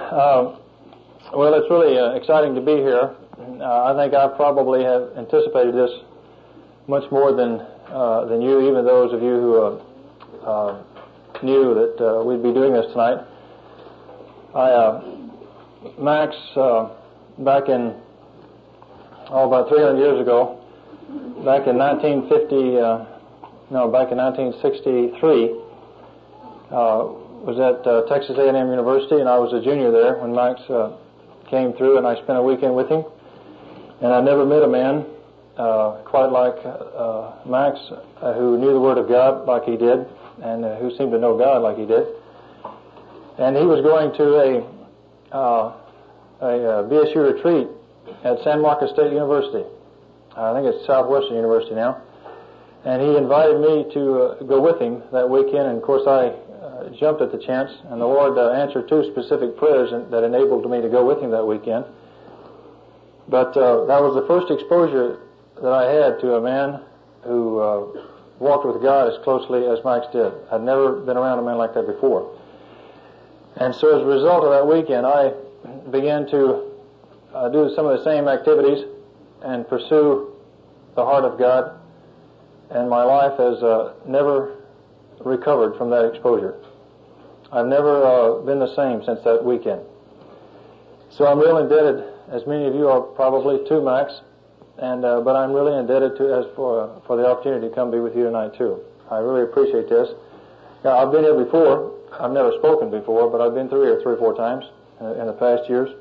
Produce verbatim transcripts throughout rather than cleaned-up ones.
Uh, well, it's really uh, exciting to be here. Uh, I think I probably have anticipated this much more than uh, than you, even those of you who uh, uh, knew that uh, we'd be doing this tonight. I, uh, Max, uh, back in, oh, about three hundred years ago, back in nineteen fifty, uh, no, back in nineteen sixty-three, uh, was at uh, Texas A and M University, and I was a junior there when Max uh, came through, and I spent a weekend with him. And I never met a man uh, quite like uh, Max, uh, who knew the Word of God like he did, and uh, who seemed to know God like he did. And he was going to a uh, a uh, B S U retreat at San Marcos State University. I think it's Southwestern University now. And he invited me to uh, go with him that weekend, and of course I uh, jumped at the chance, and the Lord uh, answered two specific prayers that enabled me to go with him that weekend. But uh, that was the first exposure that I had to a man who uh, walked with God as closely as Max did. I'd never been around a man like that before. And so as a result of that weekend, I began to uh, do some of the same activities and pursue the heart of God, and my life has uh, never recovered from that exposure. I've never uh, been the same since that weekend. So I'm really indebted, as many of you are probably, to Max, and uh, but I'm really indebted to as for uh, for the opportunity to come be with you tonight too. I really appreciate this. Now, I've been here before. I've never spoken before, but I've been through here three or four times uh, in the past years.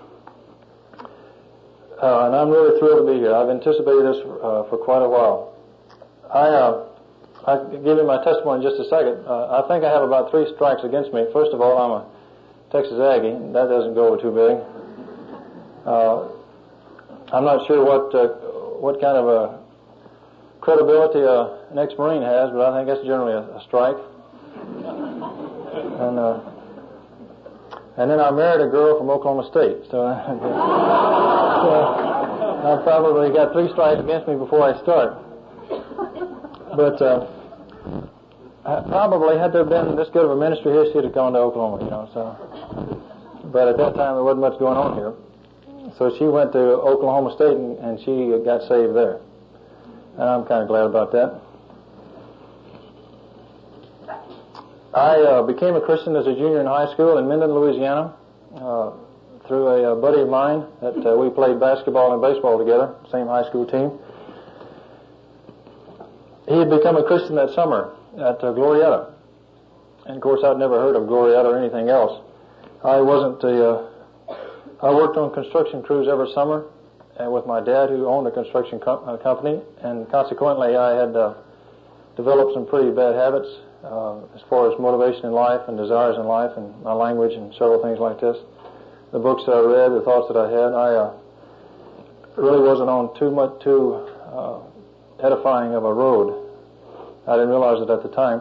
Uh, and I'm really thrilled to be here. I've anticipated this uh, for quite a while. I, uh, I'll give you my testimony in just a second. Uh, I think I have about three strikes against me. First of all, I'm a Texas Aggie. That doesn't go over too big. Uh, I'm not sure what uh, what kind of a credibility uh, an ex-Marine has, but I think that's generally a, a strike. And uh, and then I married a girl from Oklahoma State, so, so I probably got three strikes against me before I start. But uh, I probably, had there been this good of a ministry here, she'd have gone to Oklahoma, you know. So, but at that time there wasn't much going on here, so she went to Oklahoma State and, and she got saved there, and I'm kind of glad about that. I uh, became a Christian as a junior in high school in Minden, Louisiana, uh, through a, a buddy of mine that uh, we played basketball and baseball together, same high school team. He had become a Christian that summer at uh, Glorietta. And of course I'd never heard of Glorietta or anything else. I wasn't a, uh, I worked on construction crews every summer uh, with my dad, who owned a construction com- uh, company, and consequently I had uh, developed some pretty bad habits uh, as far as motivation in life and desires in life and my language and several things like this. The books that I read, the thoughts that I had, I uh, really wasn't on too much, too uh, edifying of a road. I didn't realize it at the time.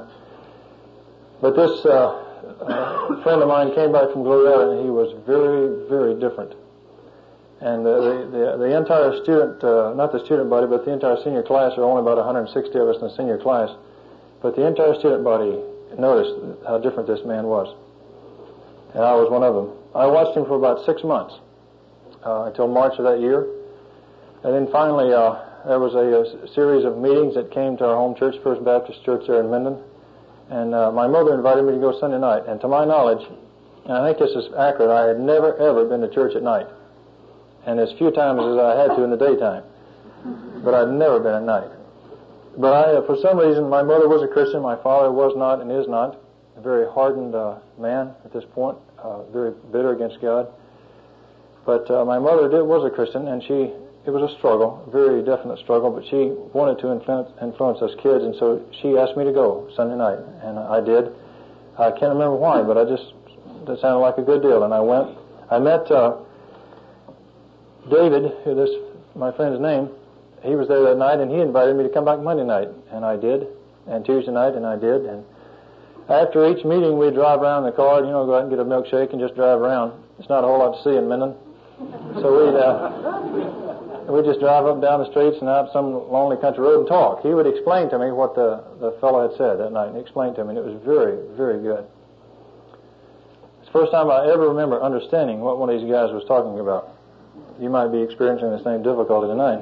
But this uh, uh, friend of mine came back from Glorietta, and he was very, very different. And uh, the, the the entire student, uh, not the student body, but the entire senior class, there are only about one hundred sixty of us in the senior class, but the entire student body noticed how different this man was. And I was one of them. I watched him for about six months, uh, until March of that year. And then finally, uh, there was a, a series of meetings that came to our home church, First Baptist Church there in Minden. And uh, my mother invited me to go Sunday night. And to my knowledge, and I think this is accurate, I had never, ever been to church at night. And as few times as I had to in the daytime. But I'd never been at night. But I, uh, for some reason, my mother was a Christian. My father was not and is not. A very hardened uh, man at this point. Uh, very bitter against God. But uh, my mother did, was a Christian, and she... It was a struggle, a very definite struggle, but she wanted to influence, influence us kids, and so she asked me to go Sunday night, and I did. I can't remember why, but I just, that sounded like a good deal, and I went. I met uh, David, who this, my friend's name, he was there that night, and he invited me to come back Monday night, and I did, and Tuesday night, and I did, and after each meeting, we'd drive around in the car, you know, go out and get a milkshake and just drive around. It's not a whole lot to see in Minden. So we'd, uh, we'd just drive up and down the streets and out some lonely country road and talk. He would explain to me what the, the fellow had said that night, and he explained to me, and it was very, very good. As first time I ever remember understanding what one of these guys was talking about. You might be experiencing the same difficulty tonight.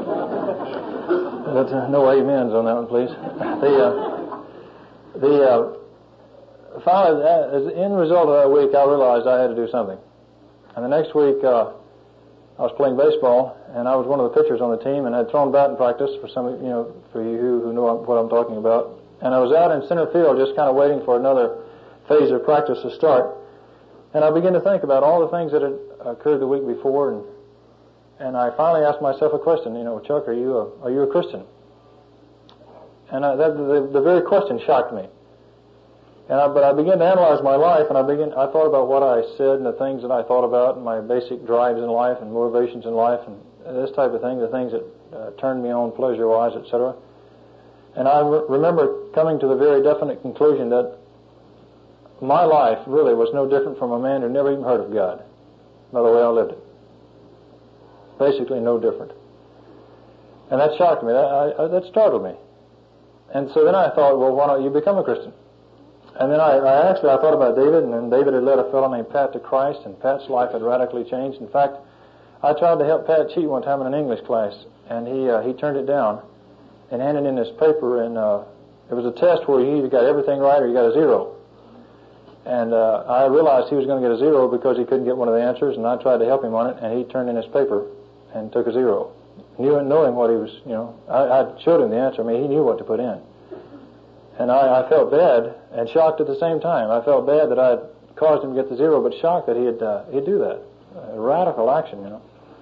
But uh, no amens on that one, please. The uh, the uh, finally, as the end result of that week, I realized I had to do something. And the next week, uh, I was playing baseball, and I was one of the pitchers on the team, and I'd thrown bat in practice for some, you know, for you who, who know what I'm talking about. And I was out in center field, just kind of waiting for another phase of practice to start. And I began to think about all the things that had occurred the week before, and and I finally asked myself a question. You know, Chuck, are you a, are you a Christian? And I, that, the, the very question shocked me. And I, but I began to analyze my life, and I began. I thought about what I said and the things that I thought about, and my basic drives in life and motivations in life, and this type of thing, the things that uh, turned me on pleasure-wise, et cetera. And I re- remember coming to the very definite conclusion that my life really was no different from a man who never even heard of God by the way I lived it. Basically no different. And that shocked me. That, I, that startled me. And so then I thought, well, why don't you become a Christian? And then I, I actually, I thought about David, and then David had led a fellow named Pat to Christ, and Pat's life had radically changed. In fact, I tried to help Pat cheat one time in an English class, and he uh, he turned it down and handed in this paper, and uh, it was a test where you either got everything right or you got a zero. And uh, I realized he was going to get a zero because he couldn't get one of the answers, and I tried to help him on it, and he turned in his paper and took a zero. Knew, knowing what he was, you know, I, I showed him the answer. I mean, he knew what to put in. And I, I felt bad and shocked at the same time. I felt bad that I had caused him to get the zero, but shocked that he'd, uh, he'd do that. A radical action, you know.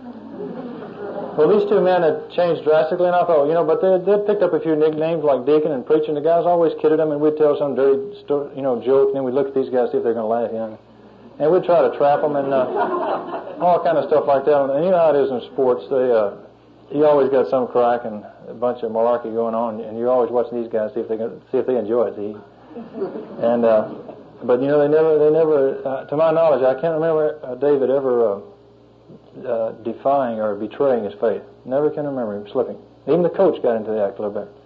Well, these two men had changed drastically, and I thought, you know, but they they picked up a few nicknames like deacon and preacher, and the guys always kidded them, and we'd tell some dirty, sto- you know, joke, and then we'd look at these guys, see if they're going to laugh, you know. And we'd try to trap them, and uh, all kind of stuff like that. And you know how it is in sports. They, uh, you always got some crack and a bunch of malarkey going on, and you're always watching these guys, see if they can, see if they enjoy it, see. And, uh, but, you know, they never, they never, uh, to my knowledge, I can't remember uh, David ever... Uh, Uh, defying or betraying his faith. Never can remember him slipping. Even the coach got into the act a little bit.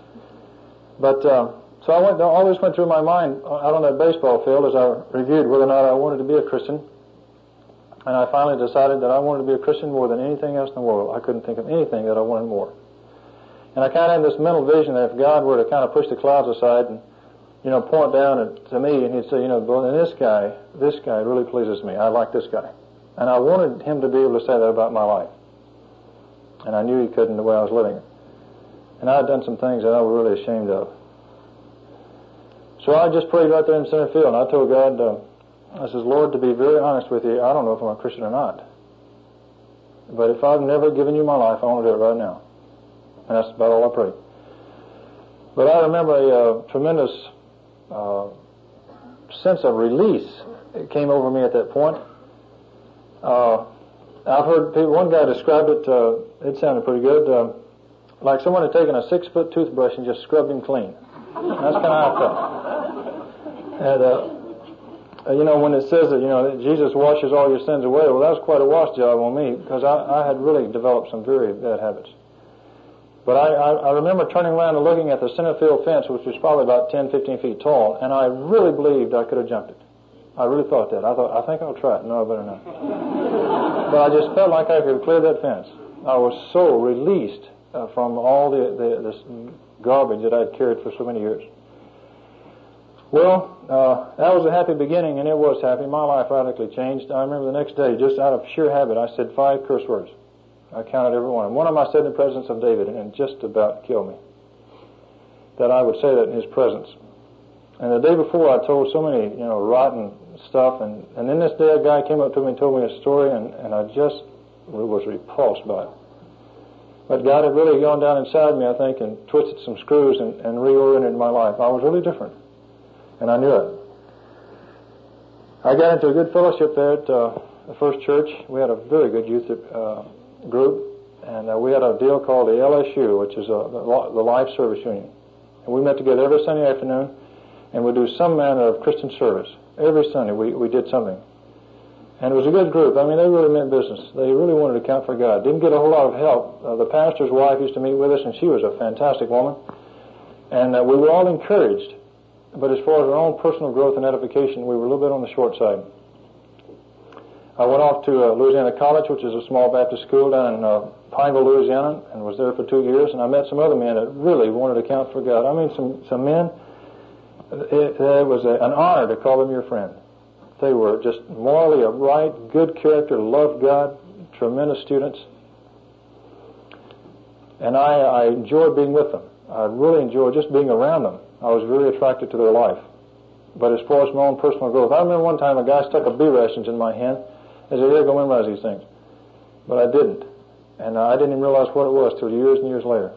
But uh, so I went. All this went through my mind out on that baseball field as I reviewed whether or not I wanted to be a Christian. And I finally decided that I wanted to be a Christian more than anything else in the world. I couldn't think of anything that I wanted more. And I kind of had this mental vision that if God were to kind of push the clouds aside and, you know, point down at, to me, and he'd say, you know, well, this guy, this guy really pleases me. I like this guy. And I wanted him to be able to say that about my life. And I knew he couldn't the way I was living it. And I had done some things that I was really ashamed of. So I just prayed right there in center field, and I told God, uh, I says, Lord, to be very honest with you, I don't know if I'm a Christian or not. But if I've never given you my life, I want to do it right now. And that's about all I prayed. But I remember a uh, tremendous uh, sense of release. It came over me at that point. Uh, I've heard people, one guy described it, uh, it sounded pretty good, uh, like someone had taken a six-foot toothbrush and just scrubbed him clean. That's kind of how I felt. And, uh, you know, when it says that, you know, that Jesus washes all your sins away, well, that was quite a wash job on me, because I, I had really developed some very bad habits. But I, I, I remember turning around and looking at the center field fence, which was probably about ten, fifteen feet tall, and I really believed I could have jumped it. I really thought that. I thought, I think I'll try it. No, I better not. But I just felt like I could clear that fence. I was so released uh, from all the, the this garbage that I'd carried for so many years. Well, uh, that was a happy beginning, and it was happy. My life radically changed. I remember the next day, just out of sheer habit, I said five curse words. I counted every one. And one of them I said in the presence of David, and it just about killed me. That I would say that in his presence. And the day before, I told so many, you know, rotten stuff, and, and then this day a guy came up to me and told me a story, and, and I just was repulsed by it. But God had really gone down inside me, I think, and twisted some screws and, and reoriented my life. I was really different, and I knew it. I got into a good fellowship there at uh, the First Church. We had a very good youth uh, group, and uh, we had a deal called the L S U, which is a, the Life Service Union. And we met together every Sunday afternoon, and we'd do some manner of Christian service. Every Sunday we, we did something. And it was a good group. I mean, they really meant business. They really wanted to count for God. Didn't get a whole lot of help. Uh, the pastor's wife used to meet with us, and she was a fantastic woman. And uh, we were all encouraged but as far as our own personal growth and edification, we were a little bit on the short side. I went off to uh, Louisiana College, which is a small Baptist school down in uh, Pineville, Louisiana, and was there for two years. And I met some other men that really wanted to count for God. I mean, some some men. It, it was a, an honor to call them your friend. They were just morally upright, good character, loved God, tremendous students, and I, I enjoyed being with them. I really enjoyed just being around them. I was very attracted to their life. But as far as my own personal growth, I remember one time a guy stuck a B rations in my hand. I said, "Here, go memorize these things," but I didn't, and uh, I didn't even realize what it was till years and years later.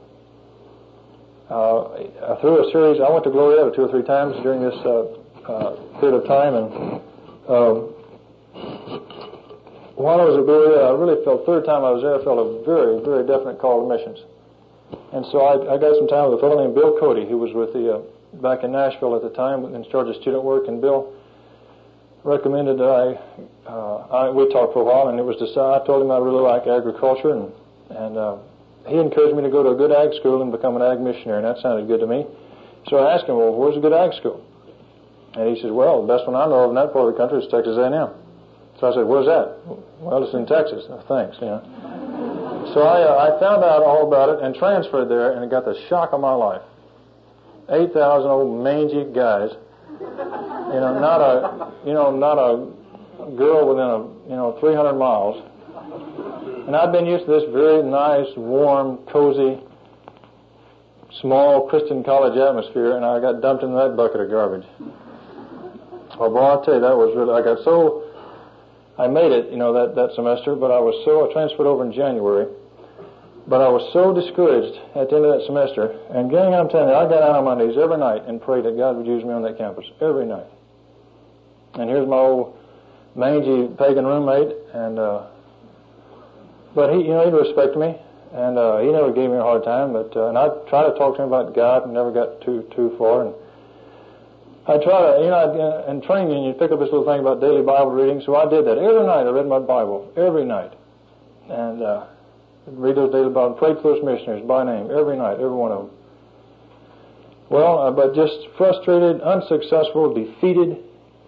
Uh, through a series, I went to Glorieta two or three times during this uh, uh, period of time, and um, while I was at Glorieta, I really felt, third time I was there, I felt a very, very definite call to missions. And so I, I got some time with a fellow named Bill Cody, who was with the, uh, back in Nashville at the time, in charge of student work, and Bill recommended that I, uh, I, we talked for a while, and it was decided, I told him I really like agriculture, and, and uh, he encouraged me to go to a good ag school and become an ag missionary, and that sounded good to me. So I asked him, "Well, where's a good ag school?" And he said, "Well, the best one I know of in that part of the country is Texas A and M. So I said, "Where's that?" "Well, it's in Texas." "Oh, thanks, you know." So I, uh, I found out all about it and transferred there, and it got the shock of my life. eight thousand old mangy guys. You know, not a, you know, not a girl within a, you know, three hundred miles. And I'd been used to this very nice, warm, cozy, small Christian college atmosphere, and I got dumped into that bucket of garbage. Well, boy, I'll tell you, that was really, I got so, I made it, you know, that, that semester, but I was so, I transferred over in January, but I was so discouraged at the end of that semester. And gang, I'm telling you, I got down on my knees every night and prayed that God would use me on that campus, every night. And here's my old mangy pagan roommate, and, uh, but he, you know, he'd respect me, and uh, he never gave me a hard time. But uh, and I tried to talk to him about God, and never got too too far. And I try to, you know, I'd, uh, in training, you pick up this little thing about daily Bible reading. So I did that every night. I read my Bible every night, and uh, read those daily Bible, prayed for those missionaries by name every night, every one of them. Well, uh, but just frustrated, unsuccessful, defeated,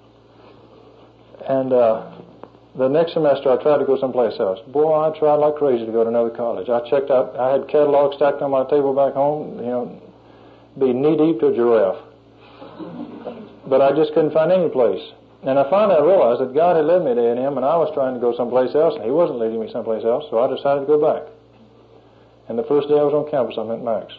and. Uh, The next semester, I tried to go someplace else. Boy, I tried like crazy to go to another college. I checked out, I had catalogs stacked on my table back home, you know, be knee-deep to a giraffe. But I just couldn't find any place. And I finally realized that God had led me to A and M, and I was trying to go someplace else, and He wasn't leading me someplace else, so I decided to go back. And the first day I was on campus, I met Max.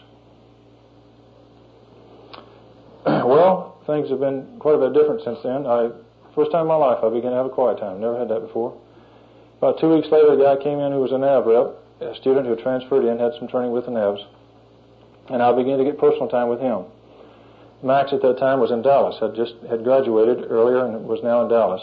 Well, things have been quite a bit different since then. I... First time in my life I began to have a quiet time. Never had that before. About two weeks later, a guy came in who was a N A V rep, a student who had transferred in, had some training with the N A Vs, and I began to get personal time with him. Max at that time was in Dallas, had just had graduated earlier and was now in Dallas.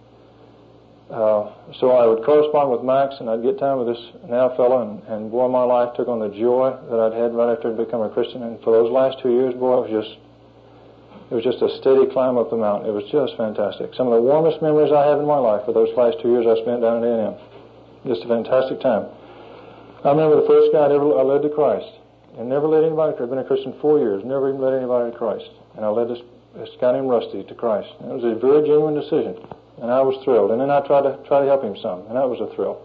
Uh, so I would correspond with Max, and I'd get time with this N A V fellow, and, and boy, my life took on the joy that I'd had right after I'd become a Christian. And for those last two years, boy, it was just It was just a steady climb up the mountain. It was just fantastic. Some of the warmest memories I have in my life are those last two years I spent down at A and M. Just a fantastic time. I remember the first guy I, ever, I led to Christ. And never led anybody, I've been a Christian four years, never even led anybody to Christ. And I led this, this guy named Rusty to Christ. And it was a very genuine decision. And I was thrilled. And then I tried to try to help him some. And that was a thrill.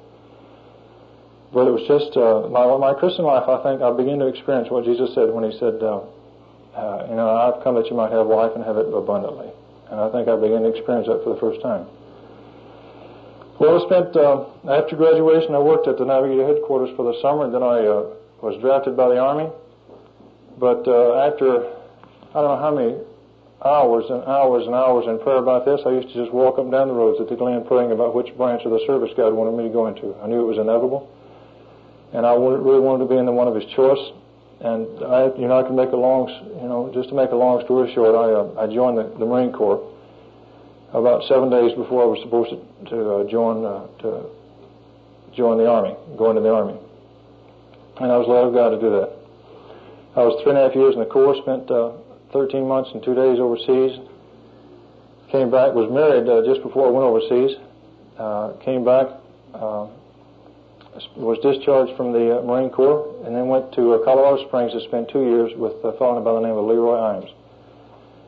But it was just, uh, my, my Christian life, I think, I began to experience what Jesus said when He said, uh, Uh, you know, I've come that you might have life and have it abundantly. And I think I began to experience that for the first time. Well, I spent, uh, after graduation, I worked at the Navigator headquarters for the summer, and then I uh, was drafted by the Army. But uh, after, I don't know how many hours and hours and hours in prayer about this, I used to just walk up and down the roads at the Glen praying about which branch of the service God wanted me to go into. I knew it was inevitable. And I really wanted to be in the one of His choice. And I, you know, I can make a long, you know, just to make a long story short, I, uh, I joined the, the Marine Corps about seven days before I was supposed to, to uh, join, uh, to join the Army, go into the Army. And I was led of God to do that. I was three and a half years in the Corps, spent uh, thirteen months and two days overseas. Came back, was married uh, just before I went overseas. Uh, came back. Uh, was discharged from the uh, Marine Corps, and then went to uh, Colorado Springs to spend two years with a fellow by the name of Leroy Imes.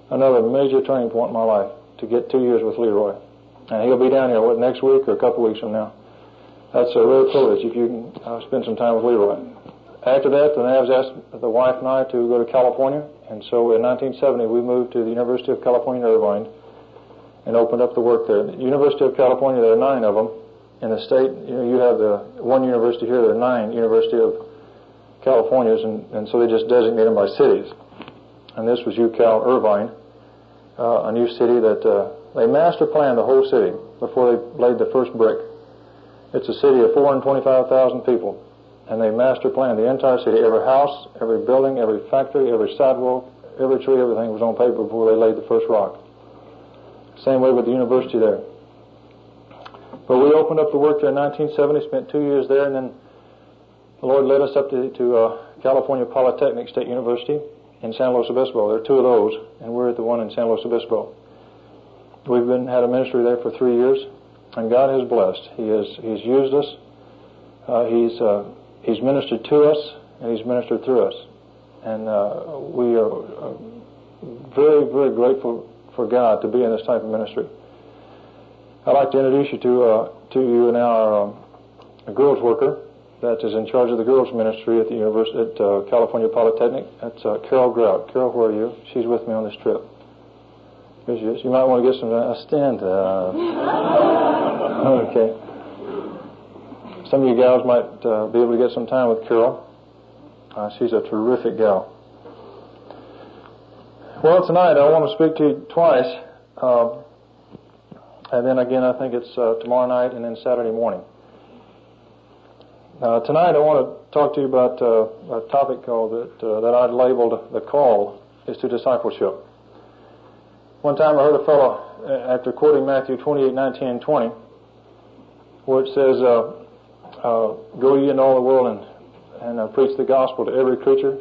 another major turning point in my life to get two years with Leroy. And he'll be down here, what, next week or a couple weeks from now. That's a real privilege if you can uh, spend some time with Leroy. After that, the Navs asked the wife and I to go to California, and so in nineteen seventy we moved to the University of California, Irvine, and opened up the work there. The University of California, there are nine of them. In the state, you know, you have the one university here, there are nine University of Californias, and, and so they just designate them by cities. And this was UCal Irvine, uh, a new city that uh, they master planned the whole city before they laid the first brick. It's a city of four hundred twenty-five thousand people, and they master planned the entire city. Every house, every building, every factory, every sidewalk, every tree, everything was on paper before they laid the first rock. Same way with the university there. But we opened up the work there in nineteen seventy, spent two years there, and then the Lord led us up to, to uh, California Polytechnic State University in San Luis Obispo. There are two of those, and we're at the one in San Luis Obispo. We've been had a ministry there for three years, and God has blessed. He has He's used us. Uh, he's uh, He's ministered to us, and He's ministered through us, and uh, we are uh, very, very grateful for God to be in this type of ministry. I'd like to introduce you to uh, to you now our um, girls worker that is in charge of the girls ministry at the university at uh, California Polytechnic. That's uh, Carol Grout. Carol, where are you? She's with me on this trip. Here she is. You might want to get some uh, stand. Uh, okay. Some of you gals might uh, be able to get some time with Carol. Uh, she's a terrific gal. Well, tonight I want to speak to you twice. Uh, And then again, I think it's uh, tomorrow night and then Saturday morning. Uh, tonight I want to talk to you about uh, a topic called that, uh, that I'd labeled "The Call is to Discipleship." One time I heard a fellow, after quoting Matthew twenty-eight, nineteen, and twenty, where it says, uh, uh, "Go ye into all the world and, and uh, preach the gospel to every creature."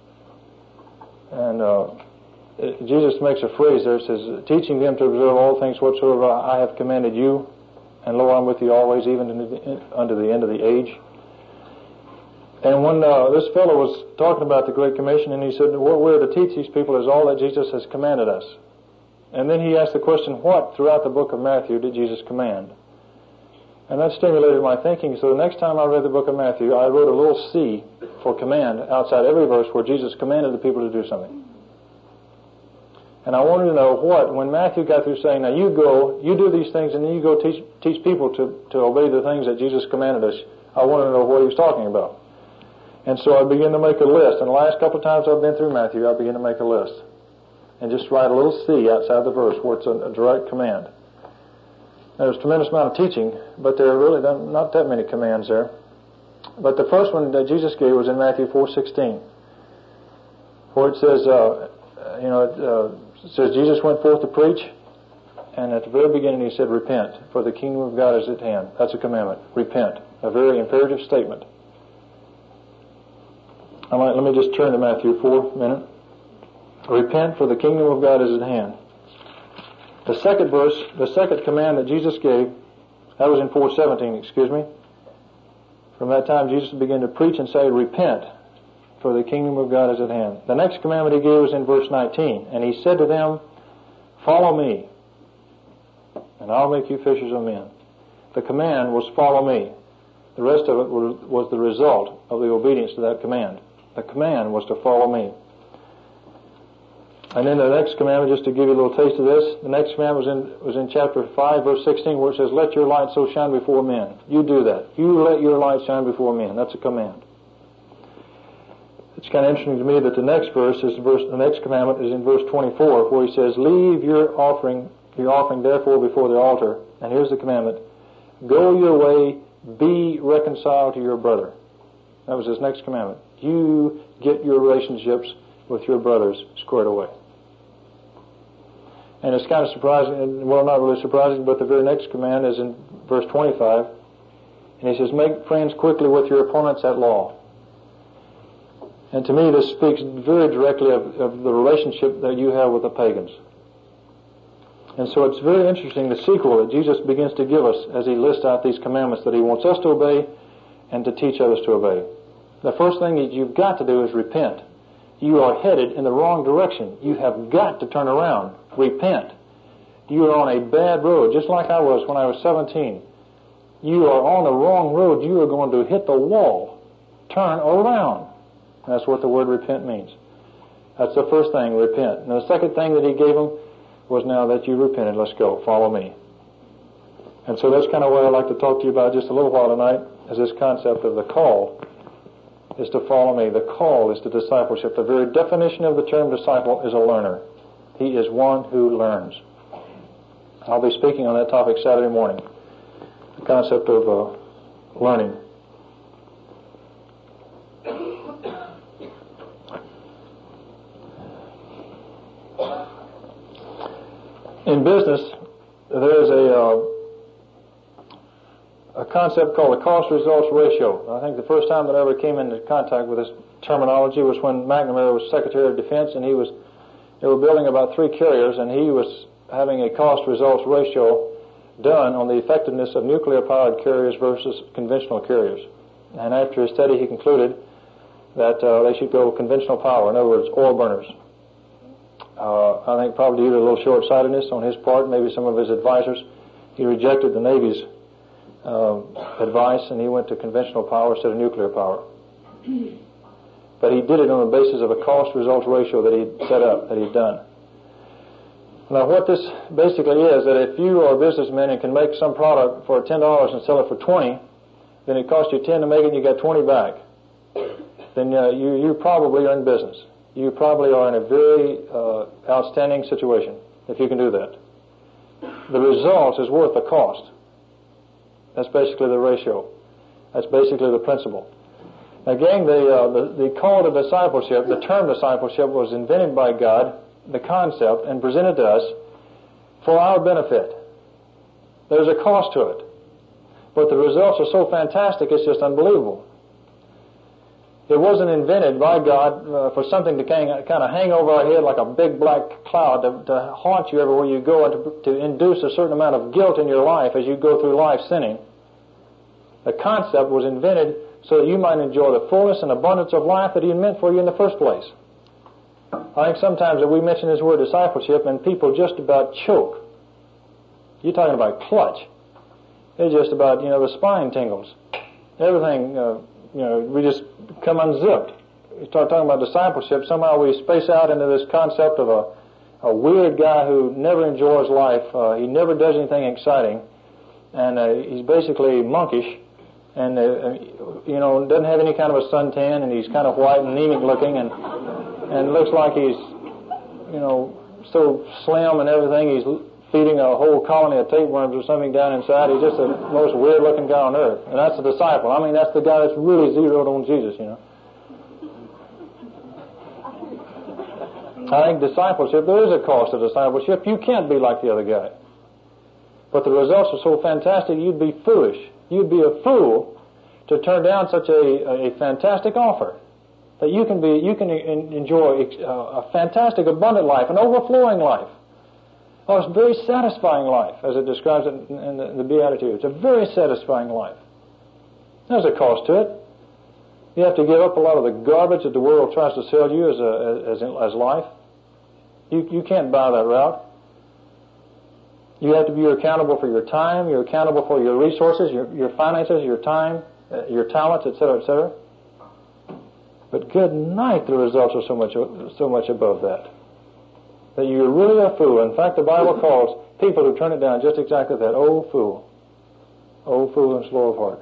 And uh, Jesus makes a phrase there. It says, "Teaching them to observe all things whatsoever I have commanded you, and lo, I'm with you always, even unto the end of the age." And when uh, this fellow was talking about the Great Commission, and he said, what we're to teach these people is all that Jesus has commanded us. And then he asked the question, what throughout the book of Matthew did Jesus command? And that stimulated my thinking. So the next time I read the book of Matthew, I wrote a little C for command outside every verse where Jesus commanded the people to do something. And I wanted to know what, when Matthew got through saying, now you go, you do these things, and then you go teach teach people to, to obey the things that Jesus commanded us, I wanted to know what he was talking about. And so I began to make a list. And the last couple of times I've been through Matthew, I began to make a list. And just write a little C outside the verse where it's a, a direct command. There's a tremendous amount of teaching, but there are really not that many commands there. But the first one that Jesus gave was in Matthew four sixteen, where it says, uh, you know, it, uh, it says Jesus went forth to preach, and at the very beginning he said, repent, for the kingdom of God is at hand. That's a commandment. Repent. A very imperative statement. I might, let me just turn to Matthew four a minute. Repent, for the kingdom of God is at hand. The second verse, the second command that Jesus gave, that was in four seventeen, excuse me. From that time Jesus began to preach and say, repent, for the kingdom of God is at hand. The next commandment he gave was in verse nineteen. And he said to them, follow me, and I'll make you fishers of men. The command was follow me. The rest of it was the result of the obedience to that command. The command was to follow me. And then the next commandment, just to give you a little taste of this, the next commandment was in was in chapter five, verse sixteen, where it says, let your light so shine before men. You do that. You let your light shine before men. That's a command. It's kind of interesting to me that the next verse is verse. The next commandment is in verse twenty-four, where he says, leave your offering, your offering therefore before the altar. And here's the commandment. Go your way, be reconciled to your brother. That was his next commandment. You get your relationships with your brothers squared away. And it's kind of surprising, well, not really surprising, but the very next command is in verse twenty-five. And he says, make friends quickly with your opponents at law. And to me, this speaks very directly of, of the relationship that you have with the pagans. And so it's very interesting, the sequel that Jesus begins to give us as he lists out these commandments that he wants us to obey and to teach others to obey. The first thing that you've got to do is repent. You are headed in the wrong direction. You have got to turn around. Repent. You are on a bad road, just like I was when I was seventeen. You are on the wrong road. You are going to hit the wall. Turn around. That's what the word repent means. That's the first thing, repent. And the second thing that he gave them was, now that you repented, let's go. Follow me. And so that's kind of what I'd like to talk to you about just a little while tonight, is this concept of the call is to follow me. The call is to discipleship. The very definition of the term disciple is a learner. He is one who learns. I'll be speaking on that topic Saturday morning, the concept of uh, learning. In business, there is a uh, a concept called the cost-results ratio. I think the first time that I ever came into contact with this terminology was when McNamara was Secretary of Defense, and he was they were building about three carriers, and he was having a cost-results ratio done on the effectiveness of nuclear-powered carriers versus conventional carriers. And after his study, he concluded that uh, they should go conventional power, in other words, oil burners. Uh, I think probably due to a little short-sightedness on his part, maybe some of his advisors, he rejected the Navy's uh, advice, and he went to conventional power instead of nuclear power. But he did it on the basis of a cost-results ratio that he'd set up, that he'd done. Now, what this basically is, that if you are a businessman and can make some product for ten dollars and sell it for twenty, then it costs you ten to make it, and you got twenty back. Then uh, you you probably are in business. You probably are in a very uh, outstanding situation if you can do that. The result is worth the cost. That's basically the ratio. That's basically the principle. Again, the, uh, the, the call to discipleship, the term discipleship, was invented by God, the concept, and presented to us for our benefit. There's a cost to it. But the results are so fantastic, it's just unbelievable. It wasn't invented by God uh, for something to kind of hang over our head like a big black cloud to, to haunt you everywhere you go and to, to induce a certain amount of guilt in your life as you go through life sinning. The concept was invented so that you might enjoy the fullness and abundance of life that He meant for you in the first place. I think sometimes that we mention this word discipleship and people just about choke. You're talking about clutch. It's just about, you know, the spine tingles. Everything... Uh, You know, we just come unzipped. We start talking about discipleship. Somehow we space out into this concept of a, a weird guy who never enjoys life. Uh, he never does anything exciting. And uh, he's basically monkish. And, uh, you know, doesn't have any kind of a suntan. And he's kind of white and anemic looking. And, and looks like he's, you know, so slim and everything. He's feeding a whole colony of tapeworms or something down inside. He's just the most weird-looking guy on earth. And that's the disciple. I mean, that's the guy that's really zeroed on Jesus, you know. I think discipleship, there is a cost to discipleship. You can't be like the other guy. But the results are so fantastic, you'd be foolish. You'd be a fool to turn down such a, a fantastic offer. That you can be, you can enjoy a fantastic, abundant life, an overflowing life. Oh, it's a very satisfying life, as it describes it in the, in the Beatitudes. It's a very satisfying life. There's a cost to it. You have to give up a lot of the garbage that the world tries to sell you as a, as, as life. You, you can't buy that route. You have to be you're accountable for your time. You're accountable for your resources, your, your finances, your time, uh, your talents, et cetera, et cetera. But good night, the results are so much so much above that. That you're really a fool. In fact, the Bible calls people who turn it down just exactly that. Oh, fool. Oh, fool and slow of heart.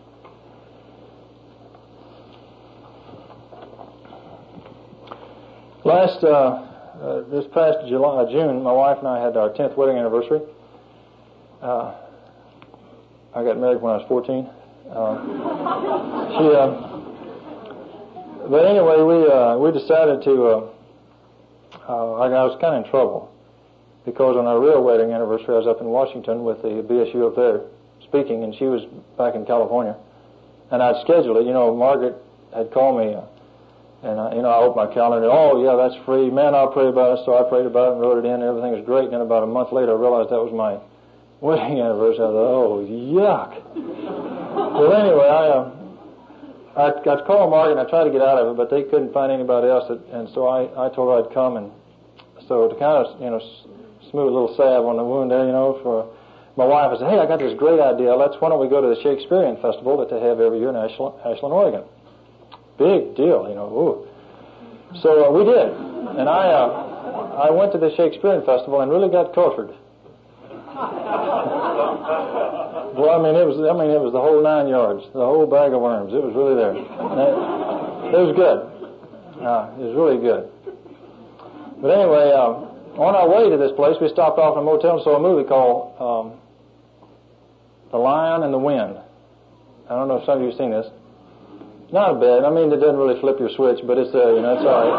Last, uh, uh, this past July, June, my wife and I had our tenth wedding anniversary. Uh, I got married when I was fourteen. Uh, she, uh, but anyway, we uh, we decided to. Uh, Uh, I, I was kind of in trouble because on our real wedding anniversary I was up in Washington with the B S U up there speaking, and she was back in California. And I'd scheduled it. You know, Margaret had called me, uh, and I, you know, I opened my calendar. And, oh yeah, that's free, man. I'll pray about it. So I prayed about it and wrote it in. And everything was great. And then about a month later, I realized that was my wedding anniversary. I thought, oh yuck. Well, anyway, I uh, I, I called Margaret and I tried to get out of it, but they couldn't find anybody else, that, and so I, I told her I'd come, and so to kind of, you know, smooth a little salve on the wound there, you know, for my wife, I said, hey, I got this great idea. Let's, why don't we go to the Shakespearean Festival that they have every year in Ashland, Ashland Oregon. Big deal, you know. Ooh. So uh, we did, and I, uh, I went to the Shakespearean Festival and really got cultured. Well, I mean, it was, I mean, it was the whole nine yards, the whole bag of worms. It was really there. It was good. Uh, it was really good. But anyway, uh, on our way to this place, we stopped off in a motel and saw a movie called um, The Lion and the Wind. I don't know if some of you have seen this. Not bad. I mean, it doesn't really flip your switch, but it's, uh, you know, it's all right.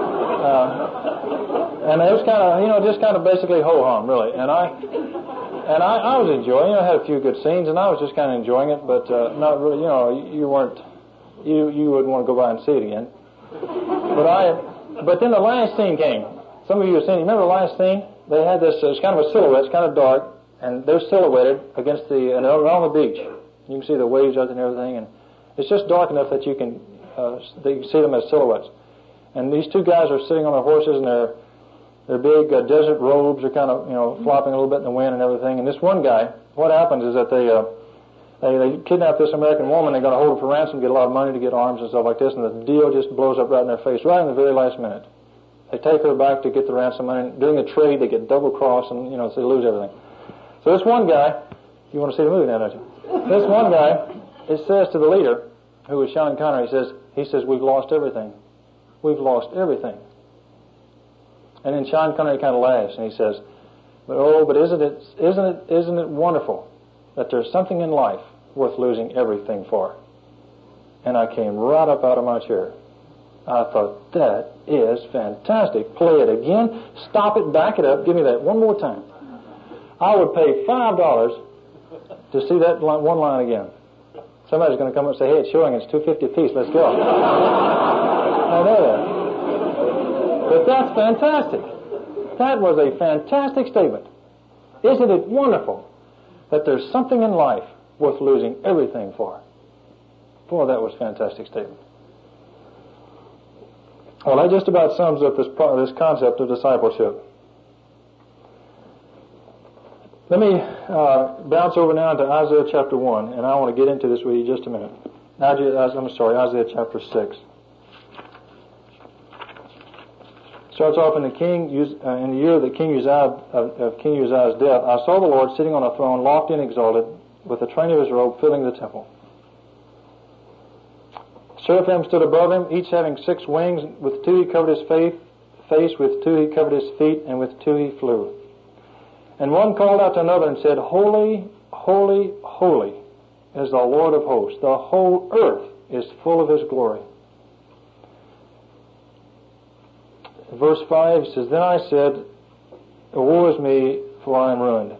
Uh, and it was kind of, you know, just kind of basically ho-hum, really. And I, and I, I was enjoying it. I had a few good scenes, and I was just kind of enjoying it, but uh, not really, you know, you weren't, you you wouldn't want to go by and see it again. But I, but then the last scene came. Some of you have seen it. Remember the last scene? They had this, uh, it's kind of a silhouette, it's kind of dark, and they're silhouetted against the, and they're on the beach. You can see the waves out and everything, and it's just dark enough that you can, uh, that you can see them as silhouettes. And these two guys are sitting on their horses, and their their big uh, desert robes are kind of, you know, flopping a little bit in the wind and everything. And this one guy, what happens is that they uh, they, they kidnap this American woman. They're going to hold her for ransom, get a lot of money to get arms and stuff like this, and the deal just blows up right in their face, right in the very last minute. They take her back to get the ransom money. During the trade, they get double crossed, and you know, so they lose everything. So this one guy, you want to see the movie now, don't you? This one guy, it says to the leader, who is Sean Connery, he says, he says, we've lost everything. We've lost everything. And then Sean Connery kind of laughs and he says, "But oh, but isn't it, isn't it, isn't it wonderful that there's something in life worth losing everything for?" And I came right up out of my chair. I thought, that is fantastic. Play it again. Stop it. Back it up. Give me that one more time. I would pay five dollars to see that line, one line again. Somebody's going to come up and say, "Hey, it's showing. It's two fifty a piece. Let's go." I know that. But that's fantastic. That was a fantastic statement. Isn't it wonderful that there's something in life worth losing everything for? Boy, that was a fantastic statement. Well, that just about sums up this, this concept of discipleship. Let me uh, bounce over now to Isaiah chapter one, and I want to get into this with you just a minute. Isaiah, I'm sorry, Isaiah chapter six. Starts off in the king uh, in the year that King Uzziah of, of King Uzziah's death. I saw the Lord sitting on a throne, lofty and exalted, with the train of his robe filling the temple. Seraphim stood above him, each having six wings. With two he covered his face, face, with two he covered his feet, and with two he flew. And one called out to another and said, "Holy, holy, holy is the Lord of hosts. The whole earth is full of his glory." Verse five says, "Then I said, woe is me, for I am ruined."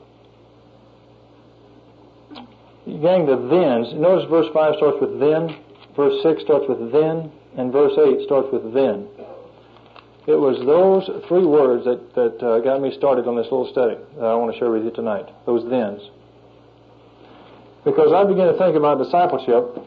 Gang, the thens. Notice verse five starts with then, verse six starts with then, and verse eight starts with then. It was those three words that, that uh, got me started on this little study that I want to share with you tonight, those thens. Because I began to think about discipleship,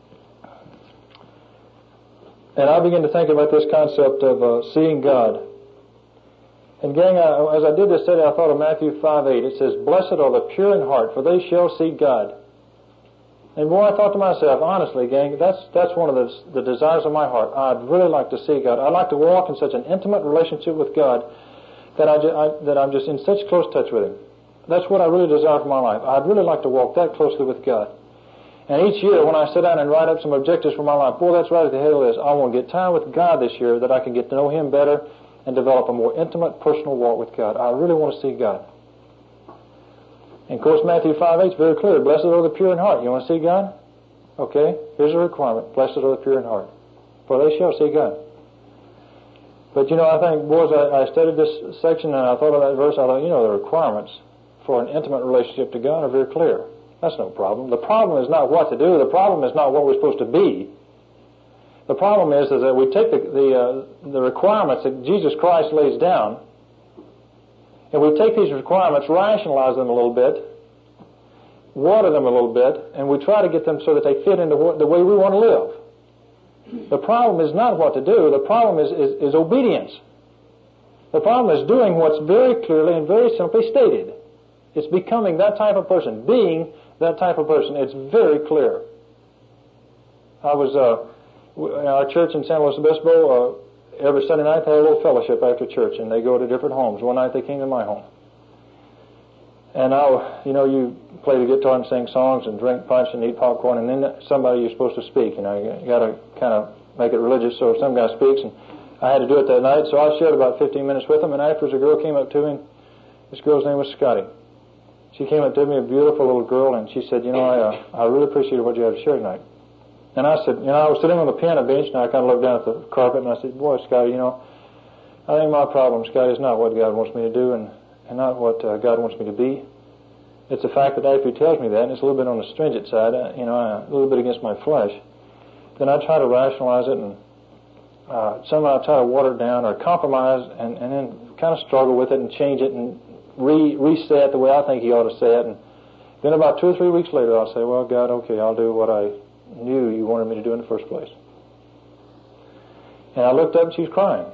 and I began to think about this concept of uh, seeing God. And gang, I, as I did this study, I thought of Matthew five eight. It says, "Blessed are the pure in heart, for they shall see God." And boy, I thought to myself, honestly, gang, that's that's one of the, the desires of my heart. I'd really like to see God. I'd like to walk in such an intimate relationship with God that I, I that I'm just in such close touch with Him. That's what I really desire for my life. I'd really like to walk that closely with God. And each year, when I sit down and write up some objectives for my life, boy, that's right at the head of the list. I want to get time with God this year that I can get to know Him better and develop a more intimate, personal walk with God. I really want to see God. And of course, Matthew five eight is very clear. Blessed are the pure in heart. You want to see God? Okay, here's a requirement. Blessed are the pure in heart, for they shall see God. But you know, I think, boys, I, I studied this section and I thought of that verse. I thought, you know, the requirements for an intimate relationship to God are very clear. That's no problem. The problem is not what to do. The problem is not what we're supposed to be. The problem is, is that we take the the, uh, the requirements that Jesus Christ lays down, and we take these requirements, rationalize them a little bit, water them a little bit, and we try to get them so that they fit into what, the way we want to live. The problem is not what to do. The problem is, is, is obedience. The problem is doing what's very clearly and very simply stated. It's becoming that type of person, being that type of person. It's very clear. I was, uh, in our church in San Luis Obispo, uh, every Sunday night they have a little fellowship after church, and they go to different homes. One night they came to my home. And I, you know, you play the guitar and sing songs and drink punch and eat popcorn, and then somebody you're supposed to speak. You know, you got to kind of make it religious, so some guy speaks, and I had to do it that night, so I shared about fifteen minutes with him, and afterwards a girl came up to me, and this girl's name was Scotty. She came up to me, a beautiful little girl, and she said, you know, I, uh, I really appreciated what you had to share tonight. And I said, you know, I was sitting on the piano bench, and I kind of looked down at the carpet, and I said, boy, Scotty, you know, I think my problem, Scotty, is not what God wants me to do, and, and not what uh, God wants me to be. It's the fact that after He tells me that, and it's a little bit on the stringent side, uh, you know, uh, a little bit against my flesh, then I try to rationalize it and uh, somehow try to water it down or compromise, and, and then kind of struggle with it and change it and re reset the way I think He ought to say it. And then about two or three weeks later, I'll say, well, God, okay, I'll do what I knew You wanted me to do in the first place. And I looked up and she was crying.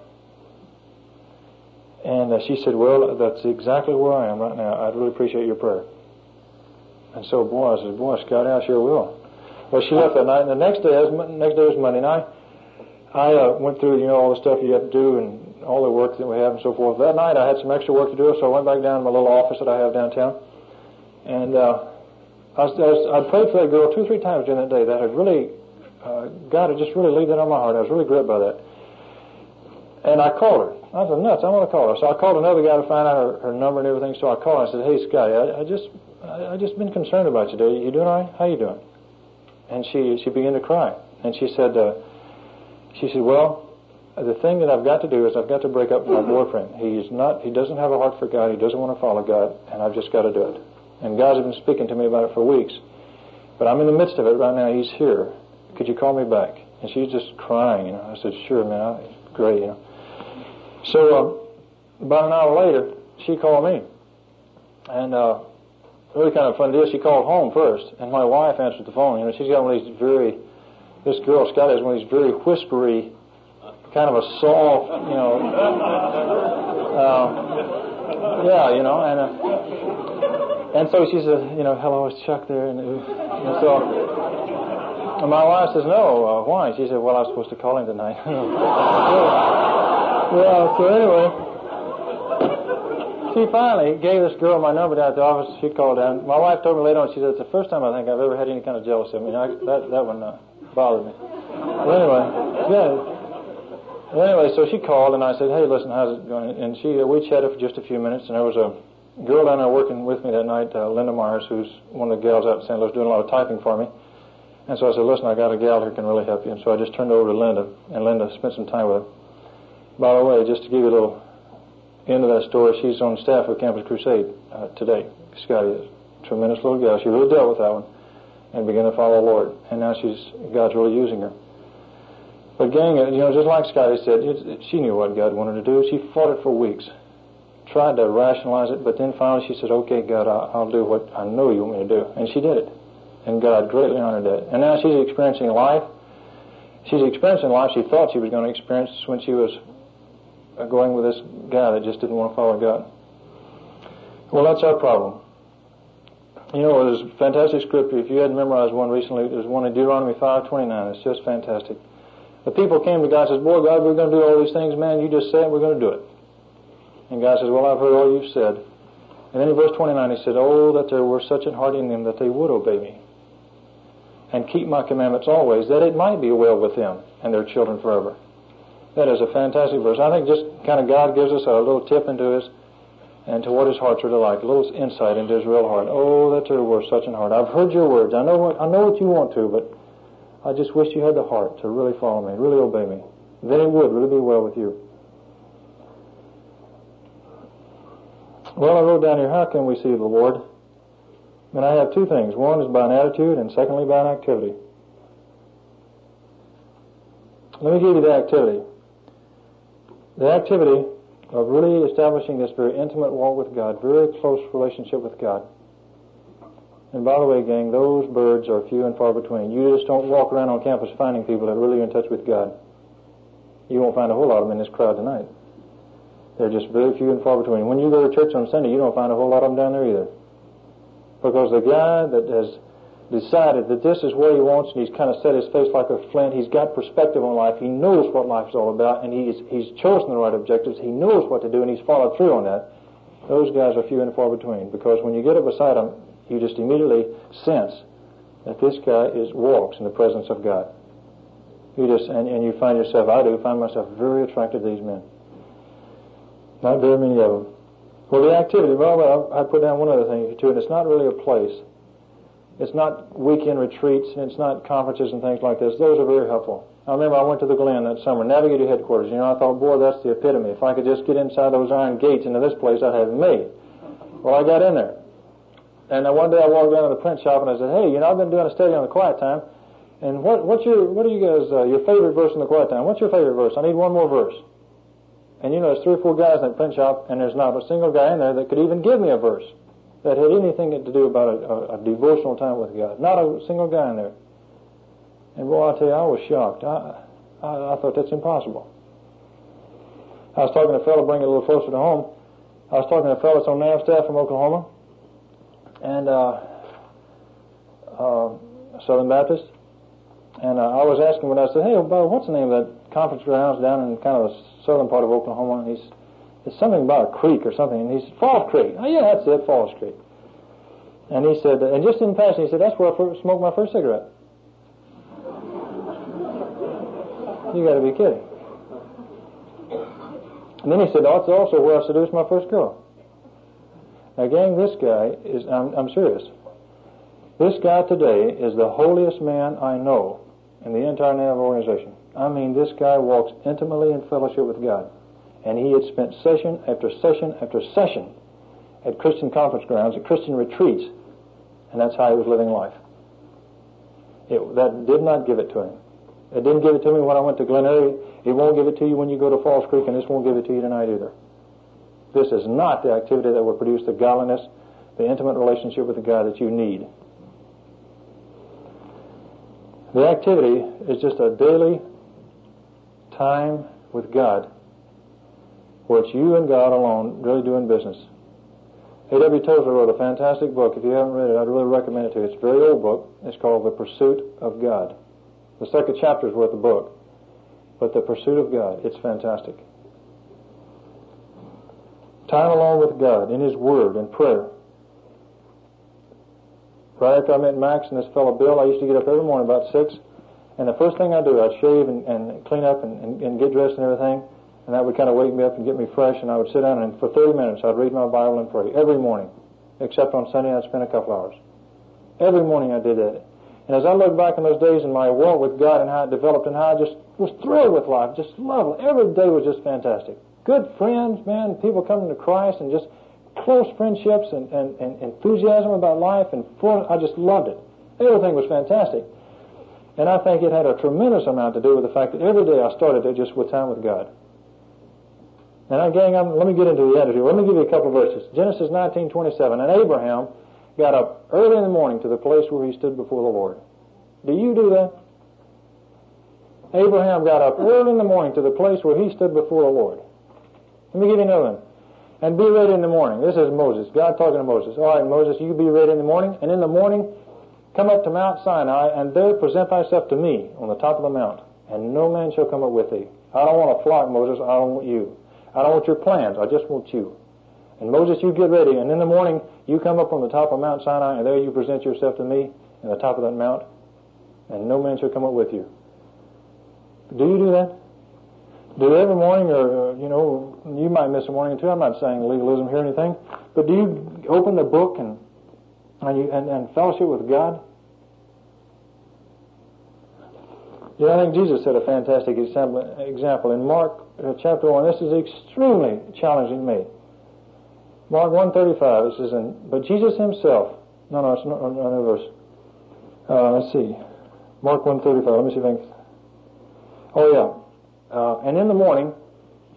And uh, she said, well, that's exactly where I am right now. I'd really appreciate your prayer. And so, boy, I said, boy, Scotty, I sure will. Well, she left that night, and the next day, the next day was Monday night. I uh, went through, you know, all the stuff you have to do and all the work that we have and so forth. That night, I had some extra work to do, so I went back down to my little office that I have downtown. And uh, I, was, I, was, I prayed for that girl two or three times during that day. That had really, uh, God had just really laid that on my heart. I was really gripped by that. And I called her. I said, nuts, I'm going to call her. So I called another guy to find out her, her number and everything. So I called her. I said, hey, Scotty, I, I just I, I just been concerned about you today. You doing all right? How you doing? And she, she began to cry. And she said, uh, she said, well, the thing that I've got to do is I've got to break up with my boyfriend. He's not, he doesn't have a heart for God. He doesn't want to follow God. And I've just got to do it. And God's been speaking to me about it for weeks. But I'm in the midst of it right now. He's here. Could you call me back? And she's just crying, you know. I said, sure, man. I, great, you know. So, uh, about an hour later, she called me. And, uh, really kind of fun deal. She called home first, and my wife answered the phone. You know, she's got one of these very, this girl, Scotty, has one of these very whispery, kind of a soft, you know, uh, yeah, you know, and, uh, and so she said, you know, hello, it's Chuck there, and, and so, and my wife says, no, uh, why? She said, well, I was supposed to call him tonight. Well, so anyway, she finally gave this girl my number down at the office. She called down. My wife told me later on, she said, it's the first time I think I've ever had any kind of jealousy. I mean, I, that, that one uh, bothered me. Well, anyway, yeah. Well, anyway, so she called, and I said, hey, listen, how's it going? And she, uh, we chatted for just a few minutes, and there was a girl down there working with me that night, uh, Linda Myers, who's one of the gals out in Saint Louis doing a lot of typing for me. And so I said, listen, I got a gal who can really help you. And so I just turned over to Linda, and Linda spent some time with her. By the way, just to give you a little end of that story, she's on staff with Campus Crusade uh, today. Scotty is a tremendous little gal. She really dealt with that one and began to follow the Lord. And now she's God's really using her. But gang, you know, just like Scotty said, it, she knew what God wanted to do. She fought it for weeks, tried to rationalize it, but then finally she said, okay, God, I'll, I'll do what I know you want me to do. And she did it. And God greatly honored that. And now she's experiencing life. She's experiencing life she thought she was going to experience when she was going with this guy that just didn't want to follow God. Well, that's our problem. You know, there's a fantastic scripture. If you hadn't memorized one recently, there's one in Deuteronomy five twenty-nine. It's just fantastic. The people came to God and said, boy, God, we're going to do all these things, man. You just said we're going to do it. And God says, well, I've heard all you've said. And then in verse twenty-nine, he said, oh, that there were such an heart in them that they would obey me and keep my commandments always, that it might be well with them and their children forever. That is a fantastic verse. I think just kind of God gives us a little tip into his, and to what his heart's really like, a little insight into his real heart. Oh, that there were such an heart. I've heard your words. I know what I know what you want to, but I just wish you had the heart to really follow me, really obey me. Then it would really be well with you. Well, I wrote down here, how can we see the Lord? And I have two things. One is by an attitude, and secondly by an activity. Let me give you the activity. The activity of really establishing this very intimate walk with God, very close relationship with God. And by the way, gang, those birds are few and far between. You just don't walk around on campus finding people that are really in touch with God. You won't find a whole lot of them in this crowd tonight. They're just very few and far between. When you go to church on Sunday, you don't find a whole lot of them down there either. Because the guy that has decided that this is what he wants, and he's kind of set his face like a flint, he's got perspective on life, he knows what life's all about, and he's, he's chosen the right objectives, he knows what to do, and he's followed through on that. Those guys are few and far between. Because when you get up beside them, you just immediately sense that this guy is walks in the presence of God. You just, and, and you find yourself, I do, find myself very attracted to these men. Not very many of them. Well, the activity, well, I put down one other thing too, and it's not really a place. It's not weekend retreats, and it's not conferences and things like this. Those are very helpful. I remember I went to the Glen that summer, Navigator headquarters. You know, I thought, boy, that's the epitome. If I could just get inside those iron gates into this place, I'd have it made. Well, I got in there. And one day I walked down to the print shop and I said, hey, you know, I've been doing a study on the quiet time. And what, what's your, what are you guys, uh, your favorite verse in the quiet time? What's your favorite verse? I need one more verse. And you know, there's three or four guys in that print shop, and there's not a single guy in there that could even give me a verse that had anything to do about a, a, a devotional time with God. Not a single guy in there. And boy, I tell you, I was shocked. I, I, I thought that's impossible. I was talking to a fellow, bring it a little closer to home. I was talking to a fellow that's on N A V staff from Oklahoma, and uh, uh, Southern Baptist. And uh, I was asking when I said, hey, Bob, what's the name of that conference grounds down in kind of the southern part of Oklahoma? And he's, it's something about a creek or something. And he said, Falls Creek. Oh, yeah, that's it, Falls Creek. And he said, and just in passing, he said, that's where I first smoked my first cigarette. You got to be kidding. And then he said, oh, it's also where I seduced my first girl. Now, gang, this guy is, I'm, I'm serious. This guy today is the holiest man I know in the entire N A V organization. I mean, this guy walks intimately in fellowship with God. And he had spent session after session after session at Christian conference grounds, at Christian retreats, and that's how he was living life. It, that did not give it to him. It didn't give it to me when I went to Glen Eyrie. It won't give it to you when you go to Falls Creek, and this won't give it to you tonight either. This is not the activity that will produce the godliness, the intimate relationship with the God that you need. The activity is just a daily time with God where it's you and God alone really doing business. A W Tozer wrote a fantastic book. If you haven't read it, I'd really recommend it to you. It's a very old book. It's called The Pursuit of God. The second chapter is worth the book. But The Pursuit of God, it's fantastic. Time alone with God, in His Word, in prayer. Right after I met Max and this fellow Bill, I used to get up every morning about six, and the first thing I'd do, I'd shave and, and clean up and, and, and get dressed and everything, and that would kind of wake me up and get me fresh, and I would sit down, and for thirty minutes I'd read my Bible and pray every morning, except on Sunday I'd spend a couple hours. Every morning I did that. And as I look back on those days in my walk with God and how it developed and how I just was thrilled with life, just loved it. Every day was just fantastic. Good friends, man, people coming to Christ and just close friendships and, and, and enthusiasm about life, and full, I just loved it. Everything was fantastic. And I think it had a tremendous amount to do with the fact that every day I started it just with time with God. And I, gang, I'm, let me get into the attitude. Let me give you a couple of verses. Genesis nineteen twenty-seven. And Abraham got up early in the morning to the place where he stood before the Lord. Do you do that? Abraham got up early in the morning to the place where he stood before the Lord. Let me give you another one. And be ready in the morning. This is Moses. God talking to Moses. All right, Moses, you be ready in the morning. And in the morning, come up to Mount Sinai, and there present thyself to me on the top of the mount. And no man shall come up with thee. I don't want a flock, Moses. I don't want you. I don't want your plans. I just want you. And Moses, you get ready. And in the morning, you come up on the top of Mount Sinai, and there you present yourself to me on the top of that mount. And no man shall come up with you. Do you do that? Do you every morning, or, you know, you might miss a morning or two. I'm not saying legalism here or anything. But do you open the book and and, you, and, and fellowship with God? You know, I think Jesus set a fantastic example. In Mark uh, chapter one, this is extremely challenging me. Mark one thirty-five, it says, in, but Jesus himself, no, no, it's not another verse. Uh, let's see. Mark one thirty-five, let me see if I can, oh yeah. Uh, and in the morning,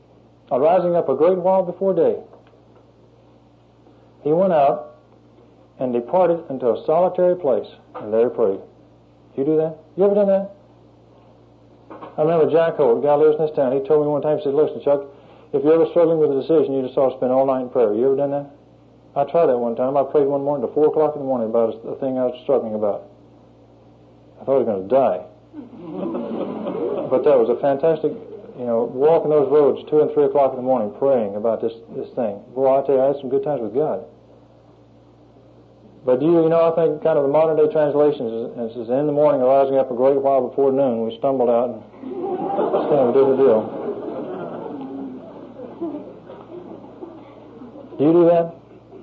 arising up a great while before day, he went out and departed into a solitary place, and there prayed. You do that? You ever done that? I remember Jack Holt, the guy who lives in this town, he told me one time, he said, listen, Chuck, if you're ever struggling with a decision, you just ought to spend all night in prayer. You ever done that? I tried that one time. I prayed one morning till four o'clock in the morning about a thing I was struggling about. I thought I was going to die. But that was a fantastic, you know, walking those roads two and three o'clock in the morning praying about this, this thing. Boy, I tell you, I had some good times with God. But you, you know, I think kind of the modern day translations is, is in the morning, arising up a great while before noon, we stumbled out and kind of did the deal. Do you do that?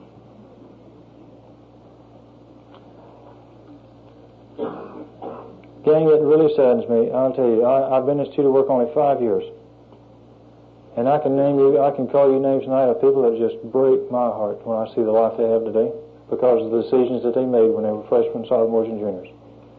Gang, it really saddens me. I'll tell you, I, I've been in this tutor work only five years. And I can name you, I can call you names tonight of people that just break my heart when I see the life they have today because of the decisions that they made when they were freshmen, sophomores, and juniors.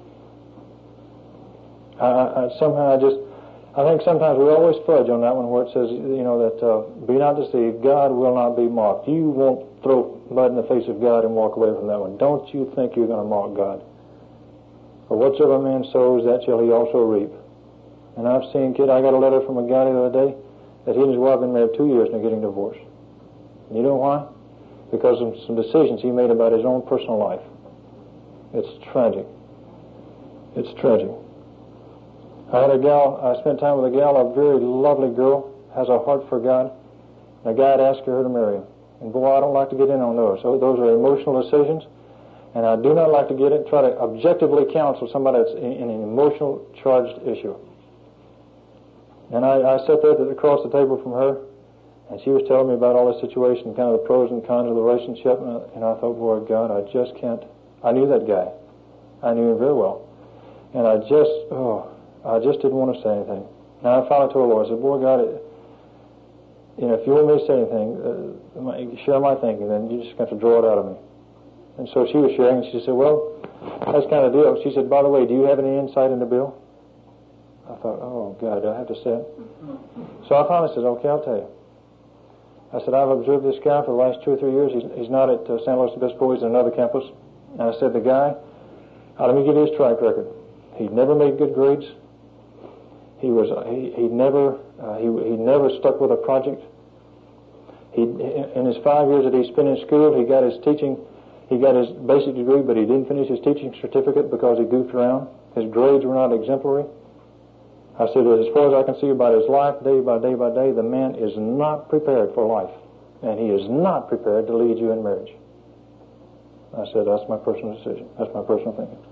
I, I, somehow I just, I think sometimes we always fudge on that one where it says, you know, that uh, be not deceived, God will not be mocked. You won't throw mud in the face of God and walk away from that one. Don't you think you're going to mock God. For whatsoever man sows, that shall he also reap. And I've seen, kid, I got a letter from a guy the other day that he and his wife have been married two years and they're getting divorced. And you know why? Because of some decisions he made about his own personal life. It's tragic. It's tragic. I had a gal, I spent time with a gal, a very lovely girl, has a heart for God. And a guy had asked her to marry him. And boy, I don't like to get in on those. So those are emotional decisions. And I do not like to get it, try to objectively counsel somebody that's in an emotional charged issue. And I, I sat there across the table from her, and she was telling me about all the situation, kind of the pros and cons of the relationship, and I, and I thought, boy, God, I just can't. I knew that guy. I knew him very well. And I just, oh, I just didn't want to say anything. And I finally told the Lord, I said, boy, God, it, you know, if you want me to say anything, uh, share my thinking, then you just have to draw it out of me. And so she was sharing, and she said, well, that's kind of the deal. She said, by the way, do you have any insight into Bill? I thought, oh, God, do I have to say it? So I finally said, okay, I'll tell you. I said, I've observed this guy for the last two or three years. He's, he's not at uh, San Luis Obispo. He's at another campus. And I said, the guy, uh, let me give you his track record. He never made good grades. He was, uh, he, he never, uh, he, he never stuck with a project. He, in his five years that he spent in school, he got his teaching He got his basic degree, but he didn't finish his teaching certificate because he goofed around. His grades were not exemplary. I said, as far as I can see about his life, day by day by day, the man is not prepared for life. And he is not prepared to lead you in marriage. I said, that's my personal decision. That's my personal thinking.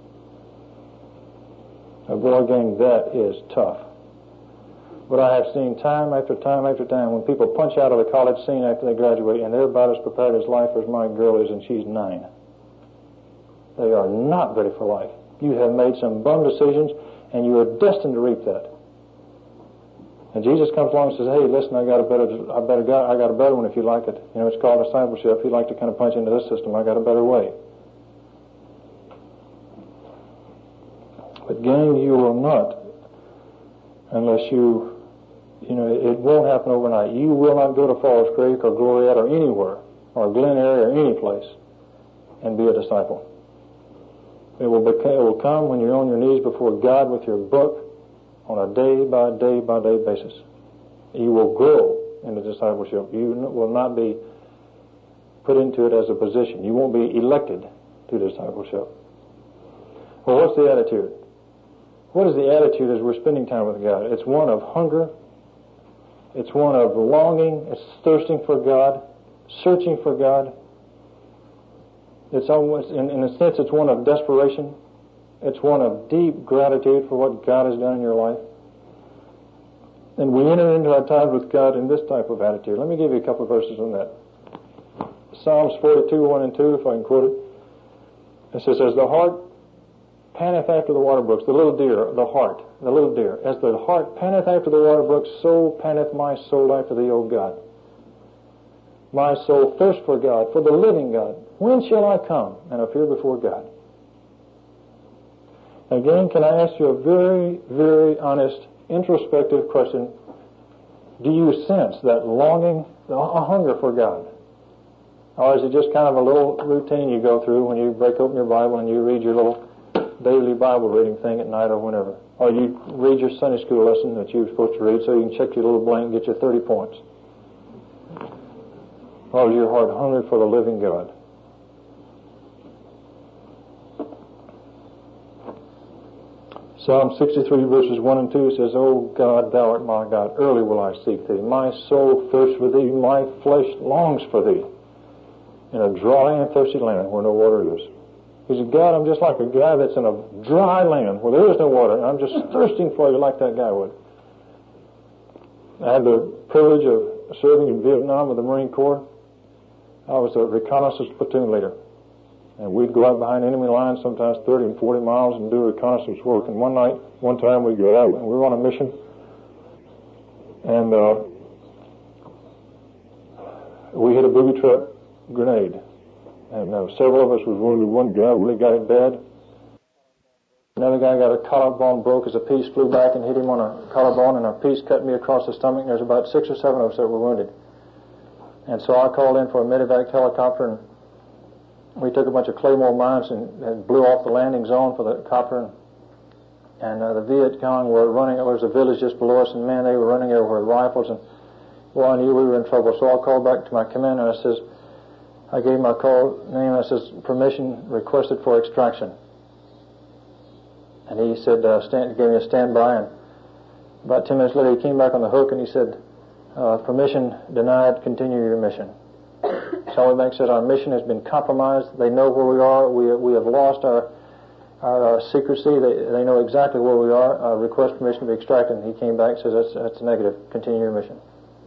Now, boy, gang, that is tough. But I have seen time after time after time when people punch out of the college scene after they graduate and they're about as prepared as life as my girl is, and she's nine. They are not ready for life. You have made some bum decisions, and you are destined to reap that. And Jesus comes along and says, hey, listen, I got a better, I better got, I got a better one if you like it. You know, it's called discipleship. If you'd like to kind of punch into this system, I got a better way. But gang, you will not, unless you, you know, it won't happen overnight. You will not go to Falls Creek or Glorietta or anywhere, or Glen Eyrie or any place, and be a disciple. It will, become, it will come when you're on your knees before God with your book on a day by day by day basis. You will grow into discipleship. You will not be put into it as a position. You won't be elected to discipleship. Well, what's the attitude? What is the attitude as we're spending time with God? It's one of hunger. It's one of longing. It's thirsting for God, searching for God. It's almost, in, in a sense, it's one of desperation. It's one of deep gratitude for what God has done in your life. And we enter into our time with God in this type of attitude. Let me give you a couple of verses on that. Psalms forty-two, one and two, if I can quote it. It says, as the hart panteth after the water brooks, the little deer, the hart, the little deer, as the hart panteth after the water brooks, so panteth my soul after thee, O God. My soul thirsts for God, for the living God. When shall I come and appear before God? Again, can I ask you a very, very honest, introspective question? Do you sense that longing, a hunger for God? Or is it just kind of a little routine you go through when you break open your Bible and you read your little daily Bible reading thing at night or whenever? Or you read your Sunday school lesson that you were supposed to read so you can check your little blank and get your thirty points? Or is your heart hungry for the living God? Psalm sixty-three verses one and two says, O God, thou art my God, early will I seek thee. My soul thirsts for thee, my flesh longs for thee, in a dry and thirsty land where no water is. He said, God, I'm just like a guy that's in a dry land where there is no water, and I'm just thirsting for you like that guy would. I had the privilege of serving in Vietnam with the Marine Corps. I was a reconnaissance platoon leader. And we'd go out behind enemy lines, sometimes thirty and forty miles, and do reconnaissance work. And one night, one time we'd go out, and we were on a mission. And uh, we hit a booby trap grenade. And uh, several of us was wounded. One guy really got it bad. Another guy got a collarbone broke as a piece flew back and hit him on a collarbone, and a piece cut me across the stomach. And there's about six or seven of us that were wounded. And so I called in for a medevac helicopter, and we took a bunch of claymore mines and, and blew off the landing zone for the copter. And uh, the Viet Cong were running. There was a village just below us, and man, they were running everywhere with rifles. And well, I knew we were in trouble. So I called back to my commander, and I says, I gave my call name. I says, permission requested for extraction. And he said, uh, stand, gave me a standby. And about ten minutes later, he came back on the hook, and he said, uh, permission denied. Continue your mission. Sallie Banks said, our mission has been compromised. They know where we are. We we have lost our our uh, secrecy. They they know exactly where we are. Uh, request permission to be extracted. And he came back and says, that's, that's negative. Continue your mission.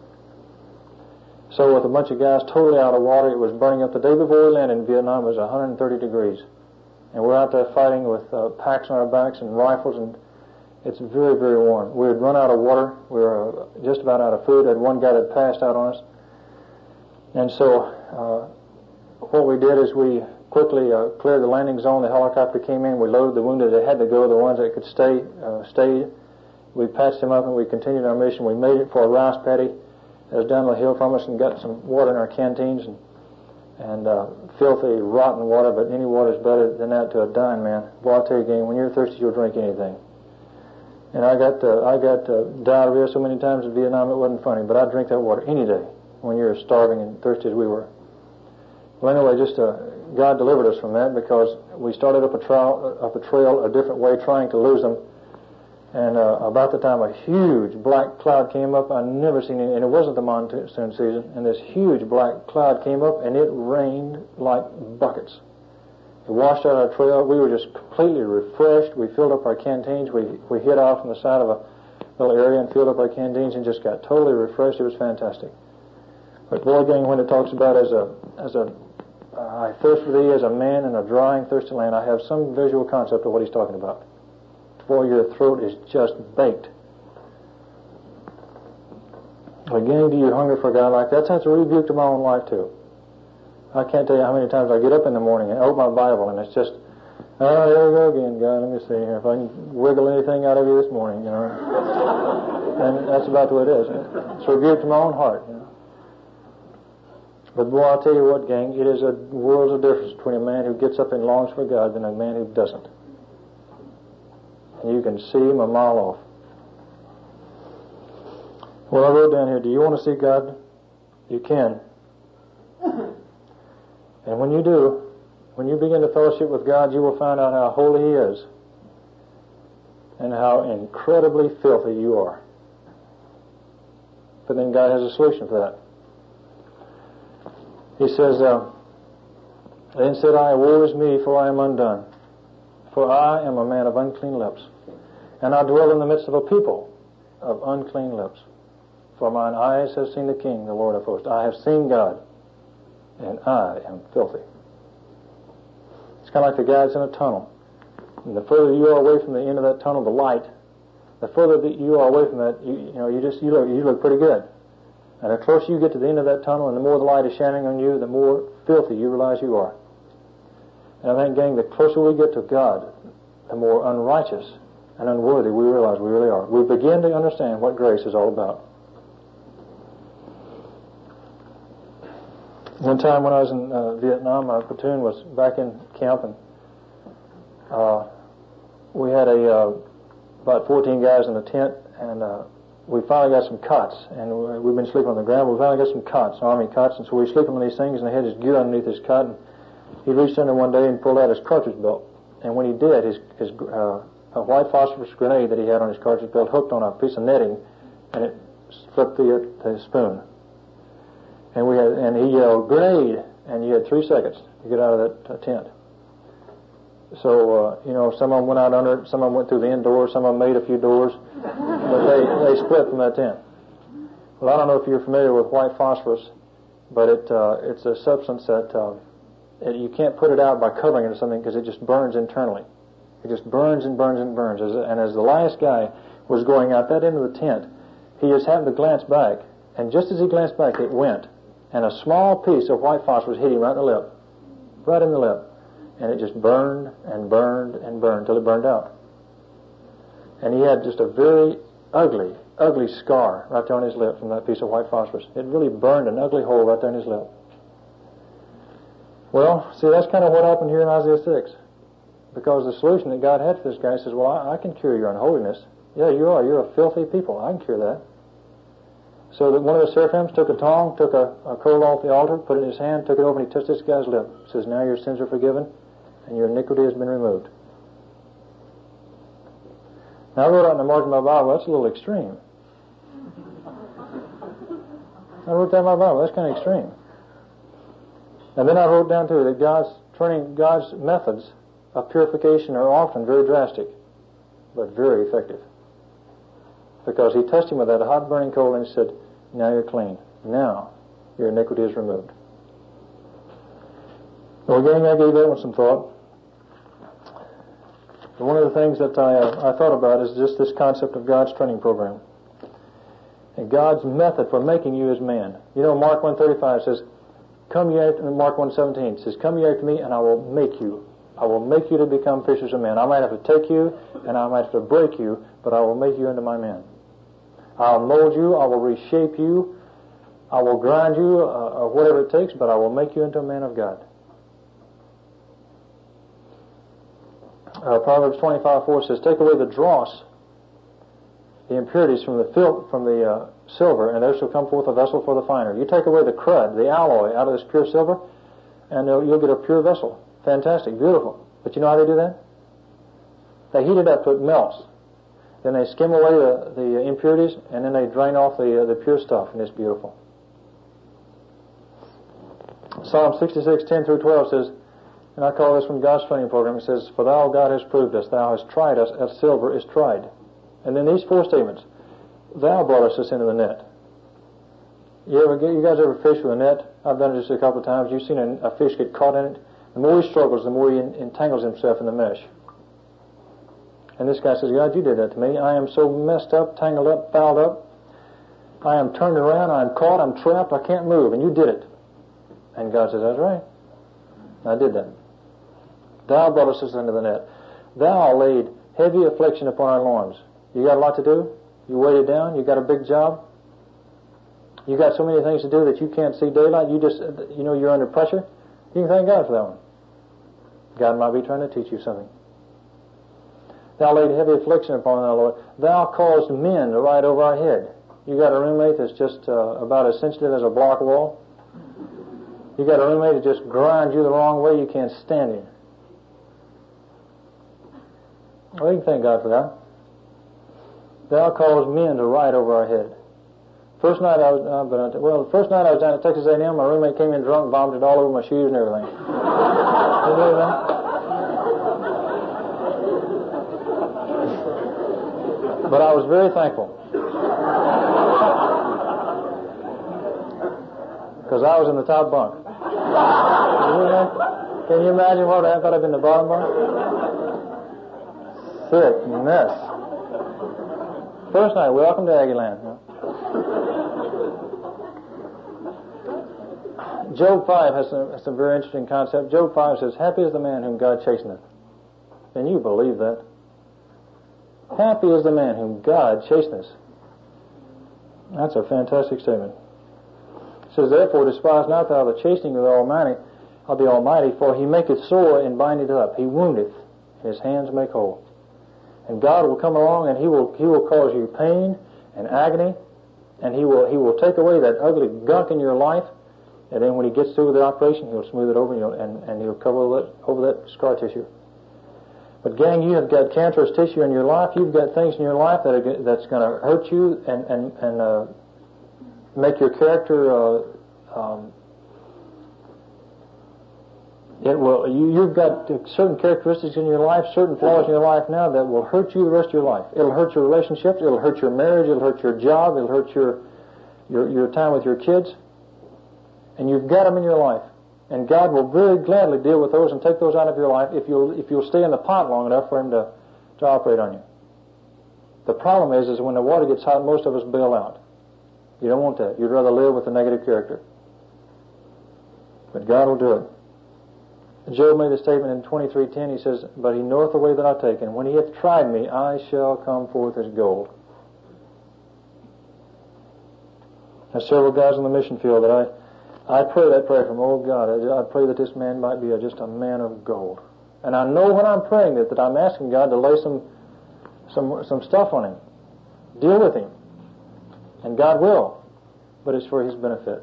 So with a bunch of guys totally out of water, it was burning up. The day before we landed in Vietnam, it was one hundred thirty degrees. And we're out there fighting with uh, packs on our backs and rifles, and it's very, very warm. We had run out of water. We were uh, just about out of food. Had one guy that passed out on us. And so uh, what we did is we quickly uh, cleared the landing zone. The helicopter came in. We loaded the wounded that had to go, the ones that could stay, uh, stayed. We patched them up, and we continued our mission. We made it for a rice paddy that was down the hill from us, and got some water in our canteens, and, and uh, filthy, rotten water, but any water is better than that to a dying man. Boy, I'll tell you, gang, when you're thirsty, you'll drink anything. And I got uh, I got uh, diarrhea so many times in Vietnam, it wasn't funny, but I'd drink that water any day when you're starving and thirsty as we were. Well, anyway, just uh, God delivered us from that, because we started up a trail, up a trail a different way, trying to lose them. And uh, about the time a huge black cloud came up, I'd never seen it, and it wasn't the monsoon season, and this huge black cloud came up, and it rained like buckets. It washed out our trail. We were just completely refreshed. We filled up our canteens. We we hid off on the side of a little area and filled up our canteens and just got totally refreshed. It was fantastic. But boy, gang, when it talks about as a as a uh, I thirst for thee as a man in a dry and thirsty land, I have some visual concept of what he's talking about. Boy, your throat is just baked. Again, do you hunger for a guy like that? That's a rebuke to my own life too. I can't tell you how many times I get up in the morning and open my Bible, and it's just, oh, there we go again, God. Let me see here if I can wiggle anything out of you this morning, you know. And that's about the way it is. It's a rebuke to my own heart, you know. But boy, I'll tell you what, gang, it is a world of difference between a man who gets up and longs for God than a man who doesn't. And you can see him a mile off. Well, I wrote down here, do you want to see God? You can. And when you do, when you begin to fellowship with God, you will find out how holy He is and how incredibly filthy you are. But then God has a solution for that. He says, uh, then said I, woe is me, for I am undone. For I am a man of unclean lips, and I dwell in the midst of a people of unclean lips. For mine eyes have seen the King, the Lord of hosts. I have seen God, and I am filthy. It's kind of like the guys in a tunnel. And the further you are away from the end of that tunnel, the light, the further that you are away from that, you, you know, you just you look you look pretty good. And the closer you get to the end of that tunnel, and the more the light is shining on you, the more filthy you realize you are. And I think, gang, the closer we get to God, the more unrighteous and unworthy we realize we really are. We begin to understand what grace is all about. One time when I was in uh, Vietnam, our platoon was back in camp, and uh, we had a uh, about fourteen guys in the tent, and uh, we finally got some cots, and we've been sleeping on the ground. We finally got some cots, army cots, and so we were sleeping on these things, and they had this gear underneath his cot. And he reached in there one day and pulled out his cartridge belt, and when he did, his his uh, a white phosphorus grenade that he had on his cartridge belt hooked on a piece of netting, and it flipped the, the spoon. And we had, and he yelled, "Grenade!" And you had three seconds to get out of that uh, tent. So, uh, you know, some of them went out under it, some of them went through the end door, some of them made a few doors, but they, they split from that tent. Well, I don't know if you're familiar with white phosphorus, but it uh, it's a substance that uh, it, you can't put it out by covering it or something because it just burns internally. It just burns and burns and burns. As, and as the last guy was going out that end of the tent, he just happened to glance back, and just as he glanced back, it went. And a small piece of white phosphorus hit him right in the lip. Right in the lip. And it just burned and burned and burned until it burned out. And he had just a very ugly, ugly scar right there on his lip from that piece of white phosphorus. It really burned an ugly hole right there in his lip. Well, see, that's kind of what happened here in Isaiah six. Because the solution that God had for this guy says, well, I, I can cure your unholiness. Yeah, you are. You're a filthy people. I can cure that. So that one of the seraphims took a tongue, took a, a coal off the altar, put it in his hand, took it over, and he touched this guy's lip. He says, now your sins are forgiven, and your iniquity has been removed. Now I wrote out in the margin of my Bible, that's a little extreme. I wrote that in my Bible, that's kind of extreme. And then I wrote down too that God's turning, God's methods of purification are often very drastic, but very effective. Because he touched him with that hot burning coal and he said, now you're clean. Now your iniquity is removed. Well, again, I gave that one some thought. And one of the things that I, uh, I thought about is just this concept of God's training program. And God's method for making you as man. You know, Mark one thirty-five says, come ye after me, Mark one seventeen says, come ye after me and I will make you. I will make you to become fishers of men. I might have to take you and I might have to break you, but I will make you into my men. I'll mold you, I will reshape you, I will grind you, uh, or whatever it takes, but I will make you into a man of God. Uh, Proverbs twenty-five four says, take away the dross, the impurities from the fil- from the uh, silver, and there shall come forth a vessel for the finer. You take away the crud, the alloy, out of this pure silver, and you'll get a pure vessel. Fantastic, beautiful. But you know how they do that? They heat it up till it melts. Then they skim away the, the impurities, and then they drain off the uh, the pure stuff, and it's beautiful. Psalm sixty-six ten through twelve says, and I call this one God's training program, it says, for thou, God, hast proved us, thou hast tried us as silver is tried. And then these four statements, thou broughtest us into the net. You ever get, you guys ever fish with a net? I've done it just a couple of times. You've seen a, a fish get caught in it. The more he struggles, the more he in, entangles himself in the mesh. And this guy says, God, you did that to me. I am so messed up, tangled up, fouled up. I am turned around, I'm caught, I'm trapped, I can't move, and you did it. And God says, that's right. I did that. Thou broughtest us into the net. Thou laid heavy affliction upon our loins. You got a lot to do? You weighted down? You got a big job? You got so many things to do that you can't see daylight? You just, you know, you're under pressure? You can thank God for that one. God might be trying to teach you something. Thou laid heavy affliction upon our Lord. Thou caused men to ride over our head. You got a roommate that's just uh, about as sensitive as a block wall. You got a roommate that just grinds you the wrong way. You can't stand him. Well, you can thank God for that. Thou caused men to ride over our head. First night I was, uh, but, well, the first night I was down at Texas A and M, my roommate came in drunk, vomited all over my shoes and everything. You believe that? But I was very thankful. Because I was in the top bunk. Can you imagine what I thought I'd been in the bottom bunk? Sick mess. First night, welcome to Aggieland. Huh? Job five has some, has some very interesting concept. Job five says, happy is the man whom God chasteneth. Can you believe that? Happy is the man whom God chasteneth. That's a fantastic statement. It says, therefore despise not thou the chastening of the Almighty, of the Almighty, for he maketh sore and bindeth up. He woundeth, his hands make whole. And God will come along and he will he will cause you pain and agony, and he will he will take away that ugly gunk in your life, and then when he gets through with the operation, he'll smooth it over and, he'll, and, and he'll cover over that, over that scar tissue. But gang, you have got cancerous tissue in your life. You've got things in your life that are, that's going to hurt you and and and uh, make your character. Uh, um, It will. You, you've got certain characteristics in your life, certain flaws in your life now that will hurt you the rest of your life. It'll hurt your relationships. It'll hurt your marriage. It'll hurt your job. It'll hurt your your, your time with your kids. And you've got them in your life. And God will very gladly deal with those and take those out of your life if you'll if you'll stay in the pot long enough for Him to, to operate on you. The problem is, is when the water gets hot, most of us bail out. You don't want that. You'd rather live with a negative character. But God will do it. Job made a statement in twenty-three ten. He says, but he knoweth the way that I take, and when he hath tried me, I shall come forth as gold. There's several guys on the mission field that I I pray that prayer from, oh God, I, I pray that this man might be a, just a man of gold. And I know when I'm praying that, that I'm asking God to lay some, some, some stuff on him. Deal with him. And God will. But it's for his benefit.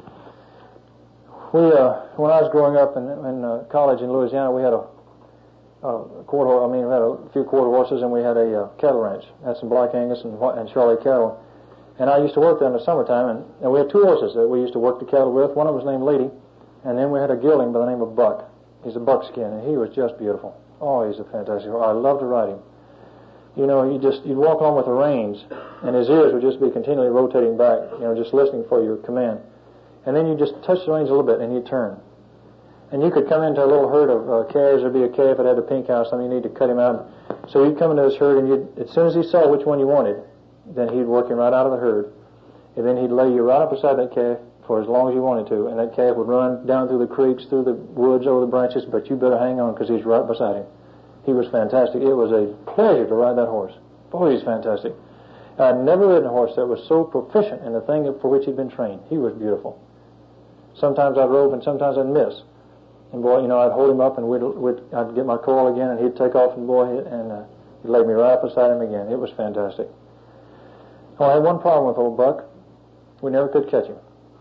We, uh, when I was growing up in, in uh, college in Louisiana, we had a, a quarter, I mean, we had a few quarter horses, and we had a uh, cattle ranch. Had some Black Angus and, and Charolais cattle. And I used to work there in the summertime, and, and we had two horses that we used to work the cattle with. One of them was named Lady, and then we had a gelding by the name of Buck. He's a buckskin, and he was just beautiful. Oh, he's a fantastic horse. I love to ride him. You know, you just, you'd walk along with the reins, and his ears would just be continually rotating back, you know, just listening for your command. And then you just touch the reins a little bit, and you turn. And you could come into a little herd of uh, calves. There'd be a calf that had a pink house, something you need to cut him out. So you'd come into this herd, and you'd, as soon as he saw which one you wanted, then he'd work him right out of the herd. And then he'd lay you right up beside that calf for as long as you wanted to. And that calf would run down through the creeks, through the woods, over the branches, but you better hang on because he's right beside him. He was fantastic. It was a pleasure to ride that horse. Boy, he's fantastic. I'd never ridden a horse that was so proficient in the thing for which he'd been trained. He was beautiful. Sometimes I'd rope and sometimes I'd miss. And boy, you know, I'd hold him up and we'd, we'd, I'd get my coil again and he'd take off and boy, and uh, he'd lay me right beside him again. It was fantastic. Oh, I had one problem with old Buck. We never could catch him.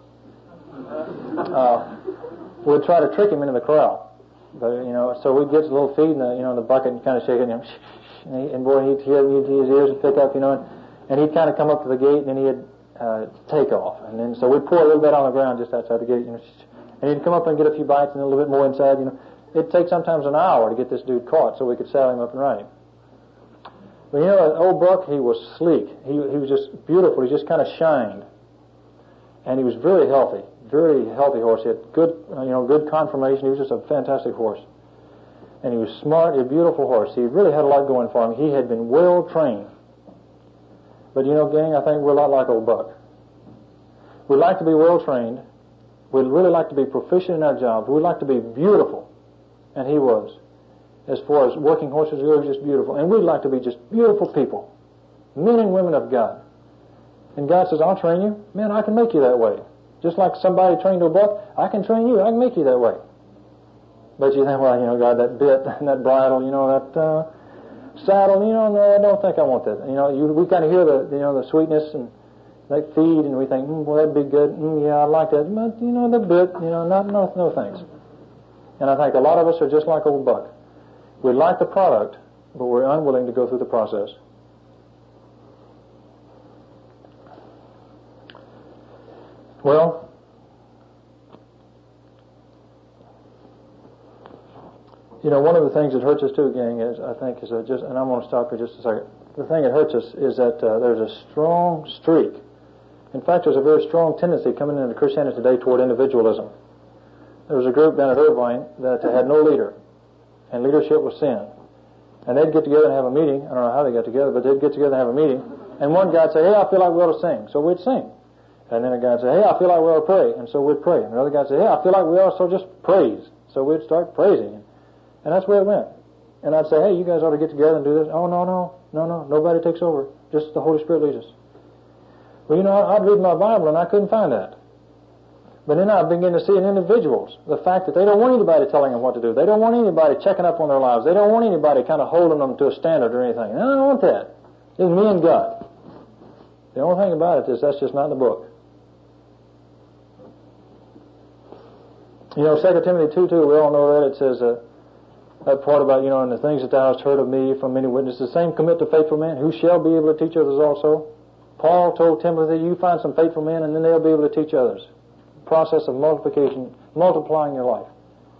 Uh, we'd try to trick him into the corral. But, you know, so we'd get a little feed in the, you know, in the bucket and kind of shake it, and, and, he, and boy, he'd hear, he'd, his ears would pick up, you know, and, and he'd kind of come up to the gate and then he'd uh, take off. And then, so we'd pour a little bit on the ground just outside the gate, you know, and he'd come up and get a few bites and a little bit more inside, you know. It'd take sometimes an hour to get this dude caught so we could saddle him up and ride him. But, you know, old Buck, he was sleek. He, he was just beautiful. He just kind of shined. And he was very healthy, very healthy horse. He had good, you know, good conformation. He was just a fantastic horse. And he was smart, a beautiful horse. He really had a lot going for him. He had been well trained. But, you know, gang, I think we're a lot like old Buck. We'd like to be well trained. We'd really like to be proficient in our jobs. We'd like to be beautiful. And he was. As far as working horses go, he was just beautiful. And we'd like to be just beautiful people. Men and women of God. And God says, I'll train you. Man, I can make you that way. Just like somebody trained a buck, I can train you. I can make you that way. But you think, well, you know, God, that bit and that bridle, you know, that uh, saddle, you know, no, I don't think I want that. You know, you, we kind of hear the, you know, the sweetness and that feed, and we think, mm, well, that'd be good. Mm, yeah, I like that. But, you know, the bit, you know, not, no, no thanks. And I think a lot of us are just like old Buck. We like the product, but we're unwilling to go through the process. Well, you know, one of the things that hurts us too, gang, is, I think, is a just, and I'm going to stop here just a second. The thing that hurts us is that uh, there's a strong streak. In fact, there's a very strong tendency coming into Christianity today toward individualism. There was a group down at Irvine that had no leader, and leadership was sin. And they'd get together and have a meeting. I don't know how they got together, but they'd get together and have a meeting. And one guy'd say, hey, I feel like we ought to sing. So we'd sing. And then a guy'd say, hey, I feel like we ought to pray. And so we'd pray. And another guy'd say, hey, I feel like we ought to just praise. So we'd start praising. And that's where it went. And I'd say, hey, you guys ought to get together and do this. Oh, no, no, no, no. Nobody takes over. Just the Holy Spirit leads us. Well, you know, I'd read my Bible and I couldn't find that. But then I begin to see in individuals the fact that they don't want anybody telling them what to do. They don't want anybody checking up on their lives. They don't want anybody kind of holding them to a standard or anything. And I don't want that. It's me and God. The only thing about it is that's just not in the book. You know, Second Timothy two two, we all know that. It says uh, that part about, you know, and the things that thou hast heard of me from many witnesses, the same commit to faithful men, who shall be able to teach others also. Paul told Timothy, you find some faithful men, and then they'll be able to teach others. Process of multiplication, multiplying your life.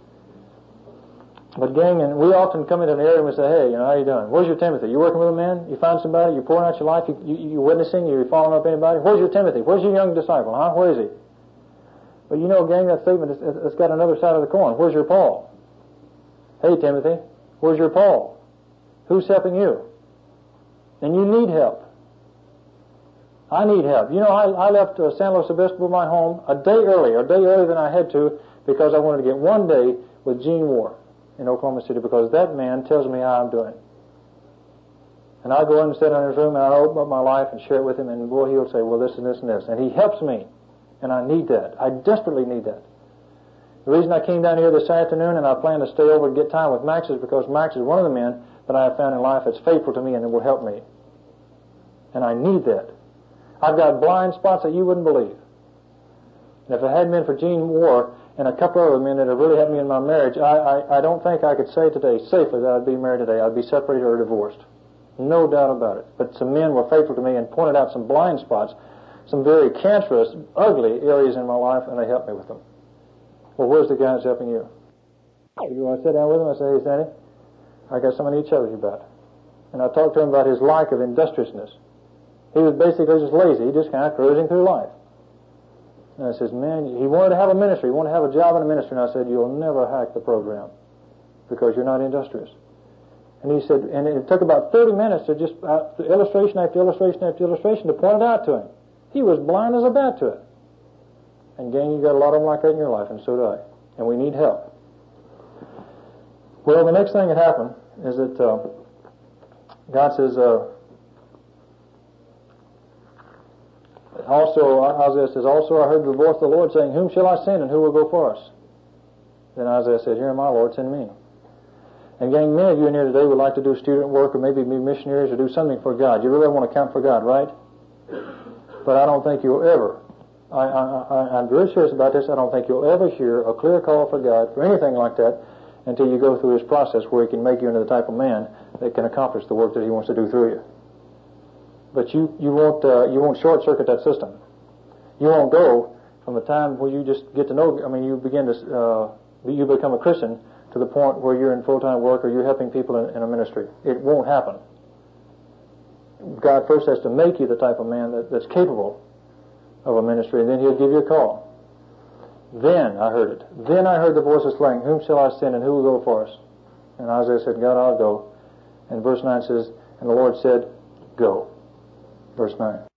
But gang, and we often come into an area and we say, hey, you know, how you doing? Where's your Timothy? You working with a man? You find somebody? You're pouring out your life? You, you, you're witnessing? You're following up anybody? Where's your Timothy? Where's your young disciple? Huh? Where is he? But you know, gang, that statement, it's, it's got another side of the coin. Where's your Paul? Hey, Timothy, where's your Paul? Who's helping you? And you need help. I need help. You know, I, I left uh, San Luis Obispo, my home, a day early, a day earlier than I had to, because I wanted to get one day with Gene Moore in Oklahoma City, because that man tells me how I'm doing. And I go in and sit in his room, and I open up my life and share it with him, and boy, he'll say, well, this and this and this. And he helps me, and I need that. I desperately need that. The reason I came down here this afternoon and I plan to stay over and get time with Max is because Max is one of the men that I have found in life that's faithful to me and that will help me. And I need that. I've got blind spots that you wouldn't believe. And if it hadn't been for Gene Moore and a couple other men that have really helped me in my marriage, I, I, I don't think I could say today safely that I'd be married today. I'd be separated or divorced. No doubt about it. But some men were faithful to me and pointed out some blind spots, some very cancerous, ugly areas in my life, and they helped me with them. Well, where's the guy that's helping you? You want to sit down with him? I say, hey, Sandy, I got something I need to tell you about. And I talked to him about his lack of industriousness. He was basically just lazy. He just kind of cruising through life. And I says, man, he wanted to have a ministry. He wanted to have a job in a ministry. And I said, you'll never hack the program because you're not industrious. And he said, and it took about thirty minutes to just, uh, illustration after illustration after illustration to point it out to him. He was blind as a bat to it. And gang, you got a lot of them like that in your life, and so do I. And we need help. Well, the next thing that happened is that uh, God says, uh, also, Isaiah says, also I heard the voice of the Lord saying, whom shall I send and who will go for us? Then Isaiah said, here am I, Lord, send me. And gang, many of you in here today would like to do student work or maybe be missionaries or do something for God. You really want to count for God, right? But I don't think you'll ever, I, I, I, I'm very serious about this, I don't think you'll ever hear a clear call for God for anything like that until you go through His process where He can make you into the type of man that can accomplish the work that He wants to do through you. But you, you won't uh, you won't short circuit that system. You won't go from the time where you just get to know, I mean, you begin to, uh, you become a Christian to the point where you're in full-time work or you're helping people in, in a ministry. It won't happen. God first has to make you the type of man that, that's capable of a ministry, and then He'll give you a call. Then I heard it. Then I heard the voices saying, whom shall I send and who will go for us? And Isaiah said, God, I'll go. And verse nine says, and the Lord said, go. Verse nine.